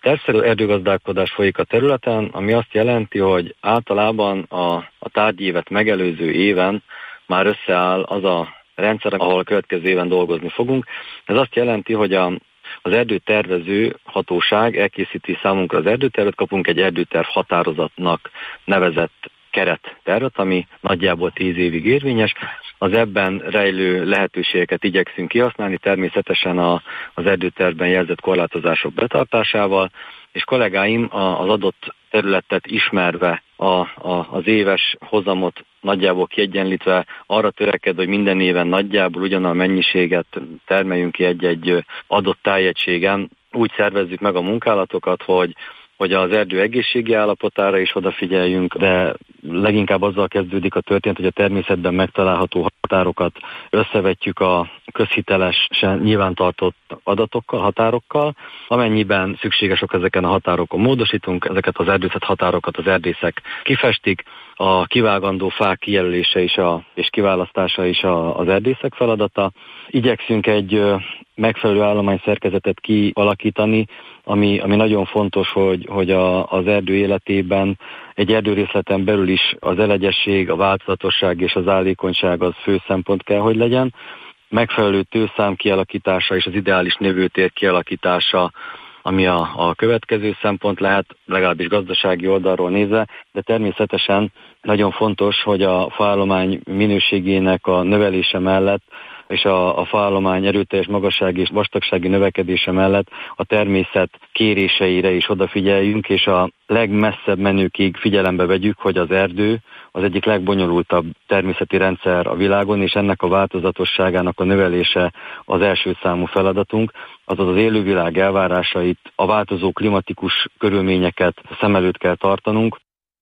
Tervszerű erdőgazdálkodás folyik a területen, ami azt jelenti, hogy általában a, a tárgyi évet megelőző éven már összeáll az a rendszer, ahol a következő éven dolgozni fogunk. Ez azt jelenti, hogy a, az erdőtervező hatóság elkészíti számunkra az erdőtervet, kapunk egy erdőterv határozatnak nevezett kerettervet, ami nagyjából tíz évig érvényes. Az ebben rejlő lehetőségeket igyekszünk kihasználni, természetesen a, az erdőtervben jelzett korlátozások betartásával, és kollégáim az adott területet ismerve a, a, az éves hozamot nagyjából kiegyenlítve arra töreked, hogy minden éven nagyjából ugyan a mennyiséget termeljünk ki egy-egy adott tájegységen, úgy szervezzük meg a munkálatokat, hogy hogy az erdő egészségi állapotára is odafigyeljünk, de leginkább azzal kezdődik a történet, hogy a természetben megtalálható határokat összevetjük a közhitelesen nyilvántartott adatokkal, határokkal. Amennyiben szükségesek ezeken a határokon módosítunk, ezeket az erdészet határokat az erdészek kifestik, a kivágandó fák kijelölése is a, és kiválasztása is a, az erdészek feladata. Igyekszünk egy megfelelő állományszerkezetet kialakítani, ami, ami nagyon fontos, hogy, hogy a, az erdő életében egy erdőrészleten belül is az elegyesség, a változatosság és az állékonyság az fő szempont kell, hogy legyen. Megfelelő tőszám kialakítása és az ideális növőtér kialakítása, ami a, a következő szempont lehet, legalábbis gazdasági oldalról nézve, de természetesen nagyon fontos, hogy a faállomány minőségének a növelése mellett és a, a faállomány erőteljes magassági és vastagsági növekedése mellett a természet kéréseire is odafigyeljünk, és a legmesszebb menőkig figyelembe vegyük, hogy az erdő az egyik legbonyolultabb természeti rendszer a világon, és ennek a változatosságának a növelése az első számú feladatunk, azaz az élővilág elvárásait, a változó klimatikus körülményeket szem előtt kell tartanunk.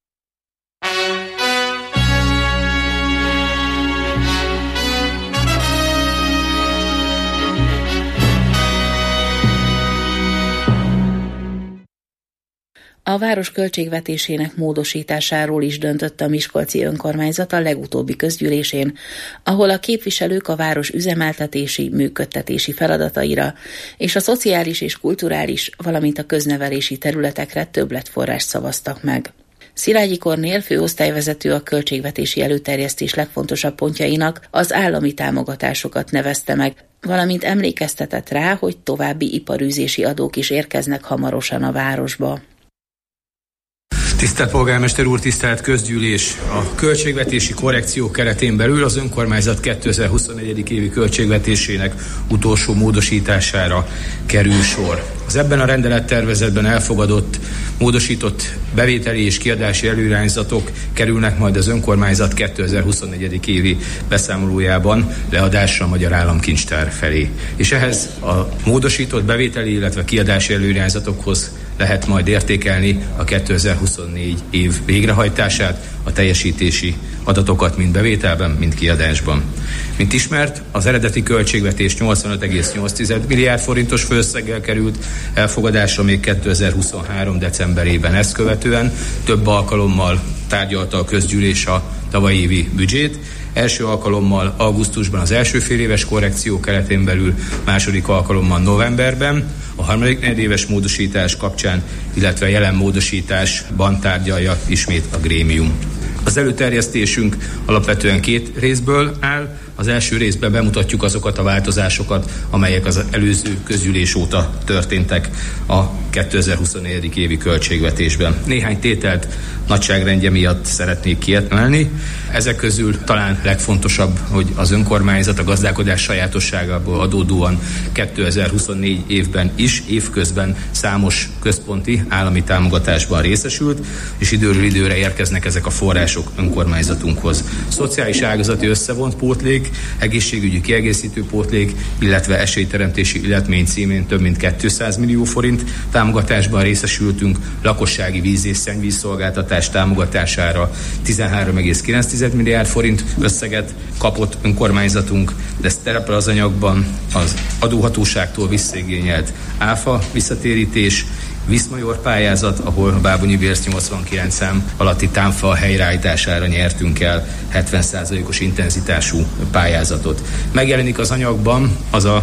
A város költségvetésének módosításáról is döntött a Miskolci önkormányzat a legutóbbi közgyűlésén, ahol a képviselők a város üzemeltetési, működtetési feladataira és a szociális és kulturális, valamint a köznevelési területekre többletforrást szavaztak meg. Szilágyi Kornél főosztályvezető a költségvetési előterjesztés legfontosabb pontjainak az állami támogatásokat nevezte meg, valamint emlékeztetett rá, hogy további iparűzési adók is érkeznek hamarosan a városba. Tisztelt polgármester úr, tisztelt közgyűlés! A költségvetési korrekció keretén belül az önkormányzat kétezer-huszonegyedik évi költségvetésének utolsó módosítására kerül sor. Az ebben a rendelettervezetben elfogadott, módosított bevételi és kiadási előirányzatok kerülnek majd az önkormányzat kétezer-huszonegyedik évi beszámolójában leadásra a Magyar Államkincstár felé. És ehhez a módosított bevételi, illetve kiadási előirányzatokhoz lehet majd értékelni a kétezer-huszonnégy év végrehajtását, a teljesítési adatokat mind bevételben, mind kiadásban. Mint ismert, az eredeti költségvetés nyolcvanöt egész nyolc milliárd forintos főösszeggel került elfogadásra még kétezer-huszonhárom decemberében. Ezt követően több alkalommal tárgyalta a közgyűlés a tavalyi évi büdzsét. Első alkalommal augusztusban az első féléves korrekció keretén belül, második alkalommal novemberben, a harmadik negyedéves módosítás kapcsán, illetve jelen módosításban tárgyalja ismét a grémium. Az előterjesztésünk alapvetően két részből áll. Az első részben bemutatjuk azokat a változásokat, amelyek az előző közgyűlés óta történtek a kétezer-huszonegyedik évi költségvetésben. Néhány tételt nagyságrendje miatt szeretnék kiemelni. Ezek közül talán legfontosabb, hogy az önkormányzat a gazdálkodás sajátosságából adódóan kétezer-huszonnégy évben is, évközben számos központi állami támogatásban részesült, és időről időre érkeznek ezek a források önkormányzatunkhoz. Szociális ágazati összevont pótlék, egészségügyi kiegészítő pótlék, illetve esélyteremtési illetmény címén több mint kétszáz millió forint támogatásban részesültünk, lakossági víz- és szennyvízszolgáltatás támogatására tizenhárom egész kilenc milliárd forint összeget kapott önkormányzatunk, de szerepel az anyagban az adóhatóságtól visszaigényelt áfa visszatérítés, Viszmajor pályázat, ahol a Bábonyi Bérc nyolcvankilenc szám alatti támfa helyreállítására nyertünk el hetven százalékos intenzitású pályázatot. Megjelenik az anyagban az a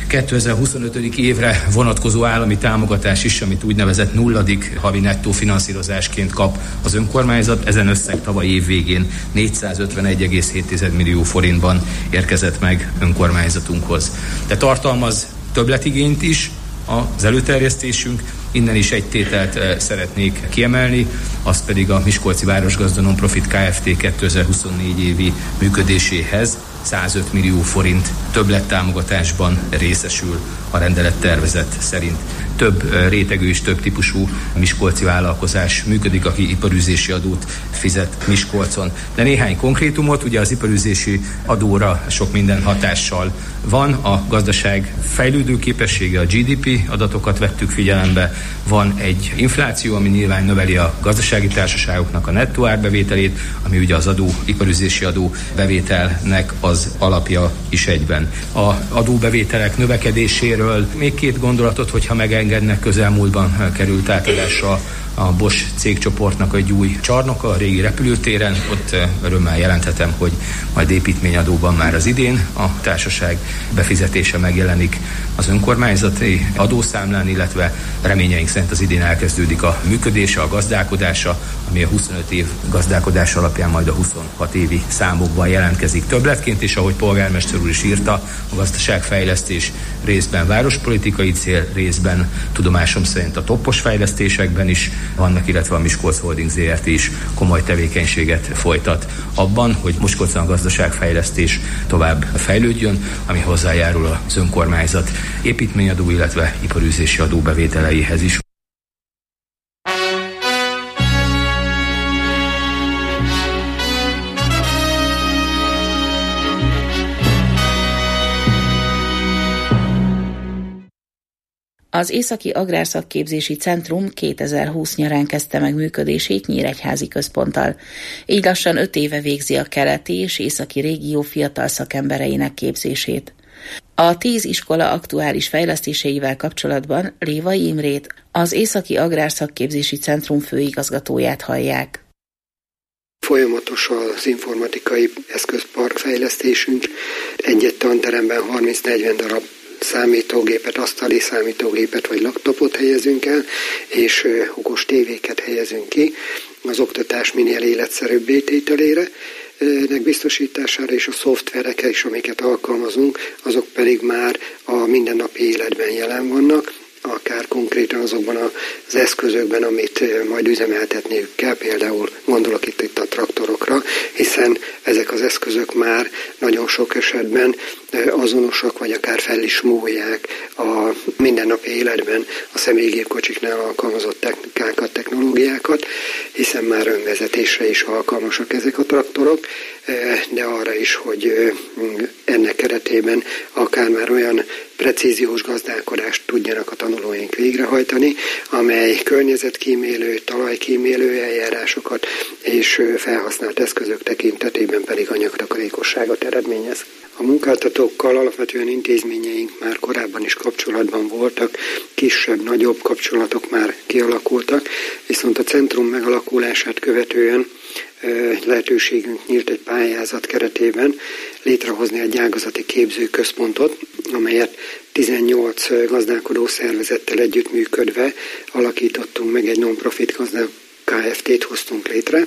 kétezer-huszonöt. évre vonatkozó állami támogatás is, amit úgynevezett nulladik havi nettó finanszírozásként kap az önkormányzat. Ezen összeg tavaly év végén négyszázötvenegy egész hét millió forintban érkezett meg önkormányzatunkhoz. De tartalmaz többletigényt is az előterjesztésünk. Innen is egy tételt szeretnék kiemelni, az pedig a Miskolci Városgazda Non-Profit Kft. kétezer-huszonnégy évi működéséhez százöt millió forint többlettámogatásban részesül a rendelettervezet szerint. Több rétegű és több típusú miskolci vállalkozás működik, aki iparűzési adót fizet Miskolcon. De néhány konkrétumot, ugye az iparűzési adóra sok minden hatással van, a gazdaság fejlődő képessége, a gé dé pé adatokat vettük figyelembe, van egy infláció, ami nyilván növeli a gazdasági társaságoknak a nettó árbevételét, ami ugye az adó, iparűzési adó bevételnek az alapja is egyben. A adóbevételek növekedéséről még két gondolatot, hogyha megengednek, közelmúltban került átadásra a Bosch cégcsoportnak egy új csarnoka a régi repülőtéren. Ott örömmel jelenthetem, hogy majd építményadóban már az idén a társaság befizetése megjelenik az önkormányzati adószámlán, illetve reményeink szerint az idén elkezdődik a működése, a gazdálkodása, ami a huszonöt év gazdálkodás alapján majd a huszonhat évi számokban jelentkezik többletként, és ahogy polgármester úr is írta, a gazdaságfejlesztés részben várospolitikai cél, részben tudomásom szerint a toppos fejlesztésekben is vannak, illetve a Miskolc Holding zé er té is komoly tevékenységet folytat abban, hogy Miskolcon a gazdaságfejlesztés tovább fejlődjön, ami hozzájárul az önkormányzat építményadó, illetve iparűzési adó bevételeihez is. Az Északi Agrárszakképzési Centrum kétezer-húsz nyarán kezdte meg működését Nyíregyházi központtal. Így lassan öt éve végzi a keleti és északi régió fiatal szakembereinek képzését. A tíz iskola aktuális fejlesztéseivel kapcsolatban Lévai Imrét, az Északi Agrárszakképzési Centrum főigazgatóját hallják. Folyamatos az informatikai eszközpark fejlesztésünk. Egy-egy tanteremben harminc-negyven darab számítógépet, asztali számítógépet vagy laptopot helyezünk el, és okos tévéket helyezünk ki az oktatás minél életszerűbbé tételére, nek biztosítására, és a szoftverek is, amiket alkalmazunk, azok pedig már a mindennapi életben jelen vannak, akár konkrétan azokban az eszközökben, amit majd üzemeltetniük kell, például gondolok itt, itt a traktorokra, hiszen ezek az eszközök már nagyon sok esetben azonosak, vagy akár fel is múlják a mindennapi életben a személygépkocsiknál alkalmazott technikákat, technológiákat, hiszen már önvezetésre is alkalmasak ezek a traktorok, de arra is, hogy ennek keretében akár már olyan precíziós gazdálkodást tudjanak a tanulóink végrehajtani, amely környezetkímélő, talajkímélő eljárásokat és felhasznált eszközök tekintetében pedig anyagtakarékosságot eredményez. A munkáltatókkal alapvetően intézményeink már korábban is kapcsolatban voltak, kisebb, nagyobb kapcsolatok már kialakultak, viszont a centrum megalakulását követően lehetőségünk nyílt egy pályázat keretében létrehozni egy ágazati képzőközpontot, amelyet tizennyolc gazdálkodó szervezettel együttműködve alakítottunk meg, egy non-profit gazdálkodó Kft-t hoztunk létre.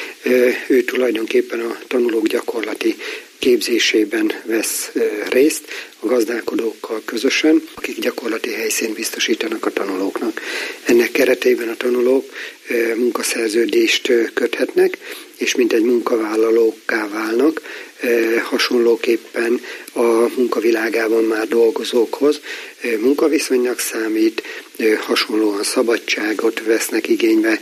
Ő tulajdonképpen a tanulók gyakorlati képzésében vesz részt a gazdálkodókkal közösen, akik gyakorlati helyszínt biztosítanak a tanulóknak. Ennek keretében a tanulók munkaszerződést köthetnek, és mint egy munkavállalókká válnak, hasonlóképpen a munkavilágában már dolgozókhoz munkaviszonynak számít, hasonlóan szabadságot vesznek igénybe,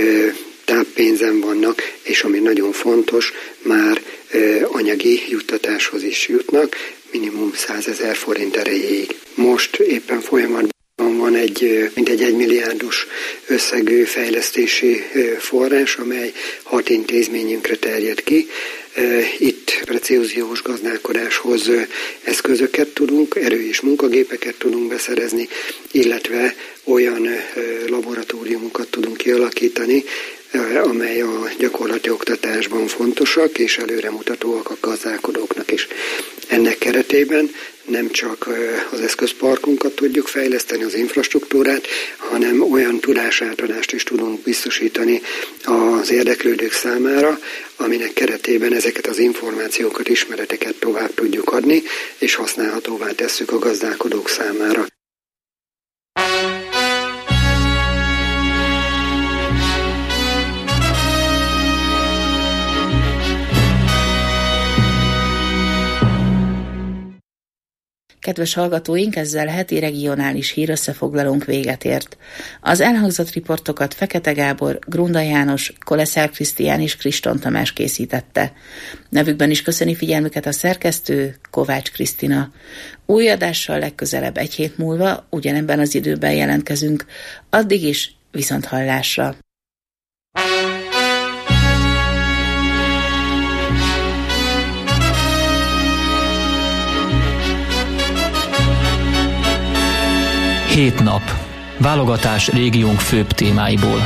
táppénzen vannak, és ami nagyon fontos, már anyagi juttatáshoz is jutnak, minimum százezer forint erejéig. Most éppen folyamatban van egy mintegy egy milliárdos összegű fejlesztési forrás, amely hat intézményünkre terjed ki. Itt precíziós gazdálkodáshoz eszközöket tudunk, erő- és munkagépeket tudunk beszerezni, illetve olyan laboratóriumokat tudunk kialakítani, amely a gyakorlati oktatásban fontosak és előremutatóak a gazdálkodóknak is. Ennek keretében nem csak az eszközparkunkat tudjuk fejleszteni, az infrastruktúrát, hanem olyan tudásátadást is tudunk biztosítani az érdeklődők számára, aminek keretében ezeket az információkat, ismereteket tovább tudjuk adni, és használhatóvá tesszük a gazdálkodók számára. Kedves hallgatóink, ezzel heti regionális hírösszefoglalónk véget ért. Az elhangzott riportokat Fekete Gábor, Grunda János, Koleszer Krisztián és Kriston Tamás készítette. Nevükben is köszöni figyelmüket a szerkesztő, Kovács Krisztina. Új adással legközelebb egy hét múlva ugyanebben az időben jelentkezünk. Addig is viszonthallásra. Hét nap. Válogatás régiónk főbb témáiból.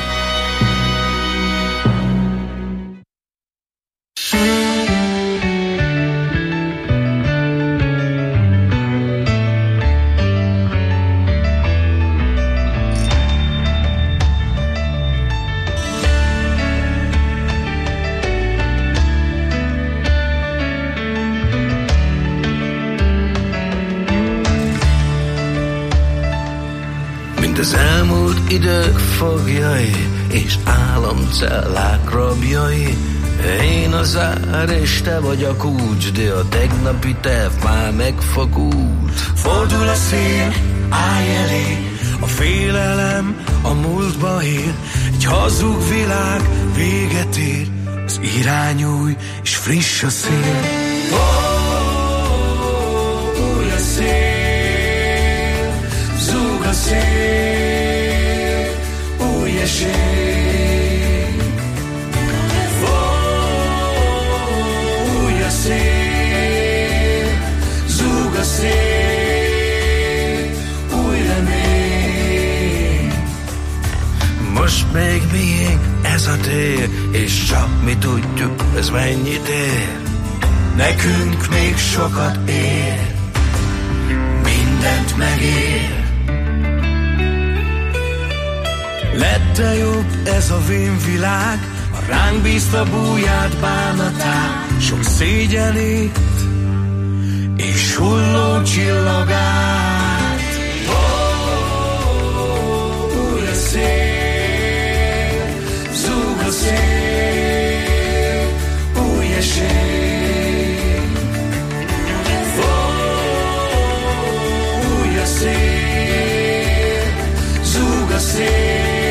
Az elmúlt idők fogjai és államcellák rabjai. Én az ár és te vagy a kulcs, de a tegnapi terv már megfakult. Fordul a szél, állj elé, a félelem a múltba ér. Egy hazug világ véget ér, az irány új és friss a szél. Oh, új a szél, zúg a szél, új esély. Oh, új a szél, zúg a szél, új remény. Most még miénk ez a tér, és csak mi tudjuk, ez mennyit ér. Nekünk még sokat ér, mindent megér. Lett-e jobb ez a vénvilág, ha ránk bízta búját, bánatát, sok szégyenét és hulló csillagát. Oh, új a szél, zúg a szél, új esély. Oh, új a szél, zúg a szél,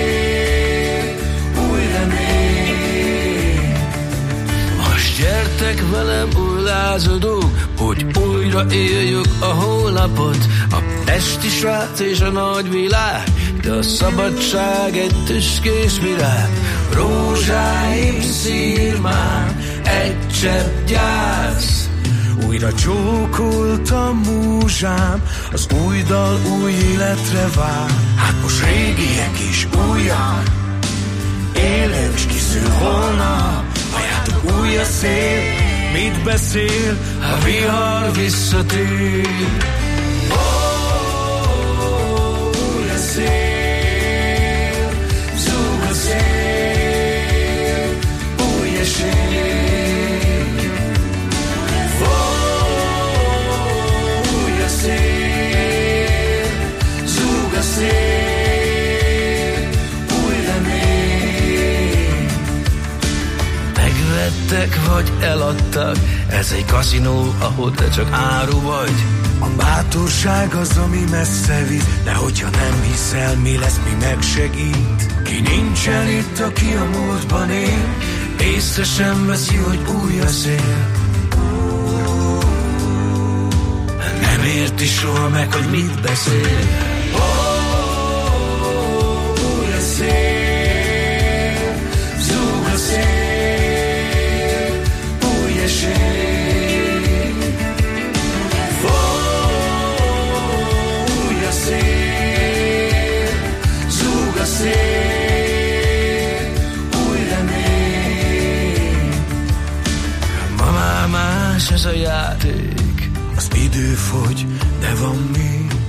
gyertek velem új lázadók, hogy újra éljük a holnapot. A pesti srác és a nagyvilág, de a szabadság egy tüskés virág. Rózsáim szírmán egy csepp gyász. Újra csókoltam múzsám, az új dal új életre vár. Hát most régiek is újak, élő és kiszül holnap. Halljátok, új a szél, mit beszél, a vihar visszatér. Oh, új a szél, zúg a szél, új esély. Oh, új a szél, zúg a szél. Megvettek vagy eladtak, ez egy kaszinó, ahol te csak áru vagy. A bátorság az, ami messze visz, de hogyha nem hiszel, mi lesz, mi megsegít. Ki nincsen itt, aki a múltban él, észre sem veszi, hogy új a szél. Nem érti soha meg, hogy mit beszél. Oh, új a szél, zúg a szél, szél, zúg a szél, új más ez a játék. Az idő fogy, de van még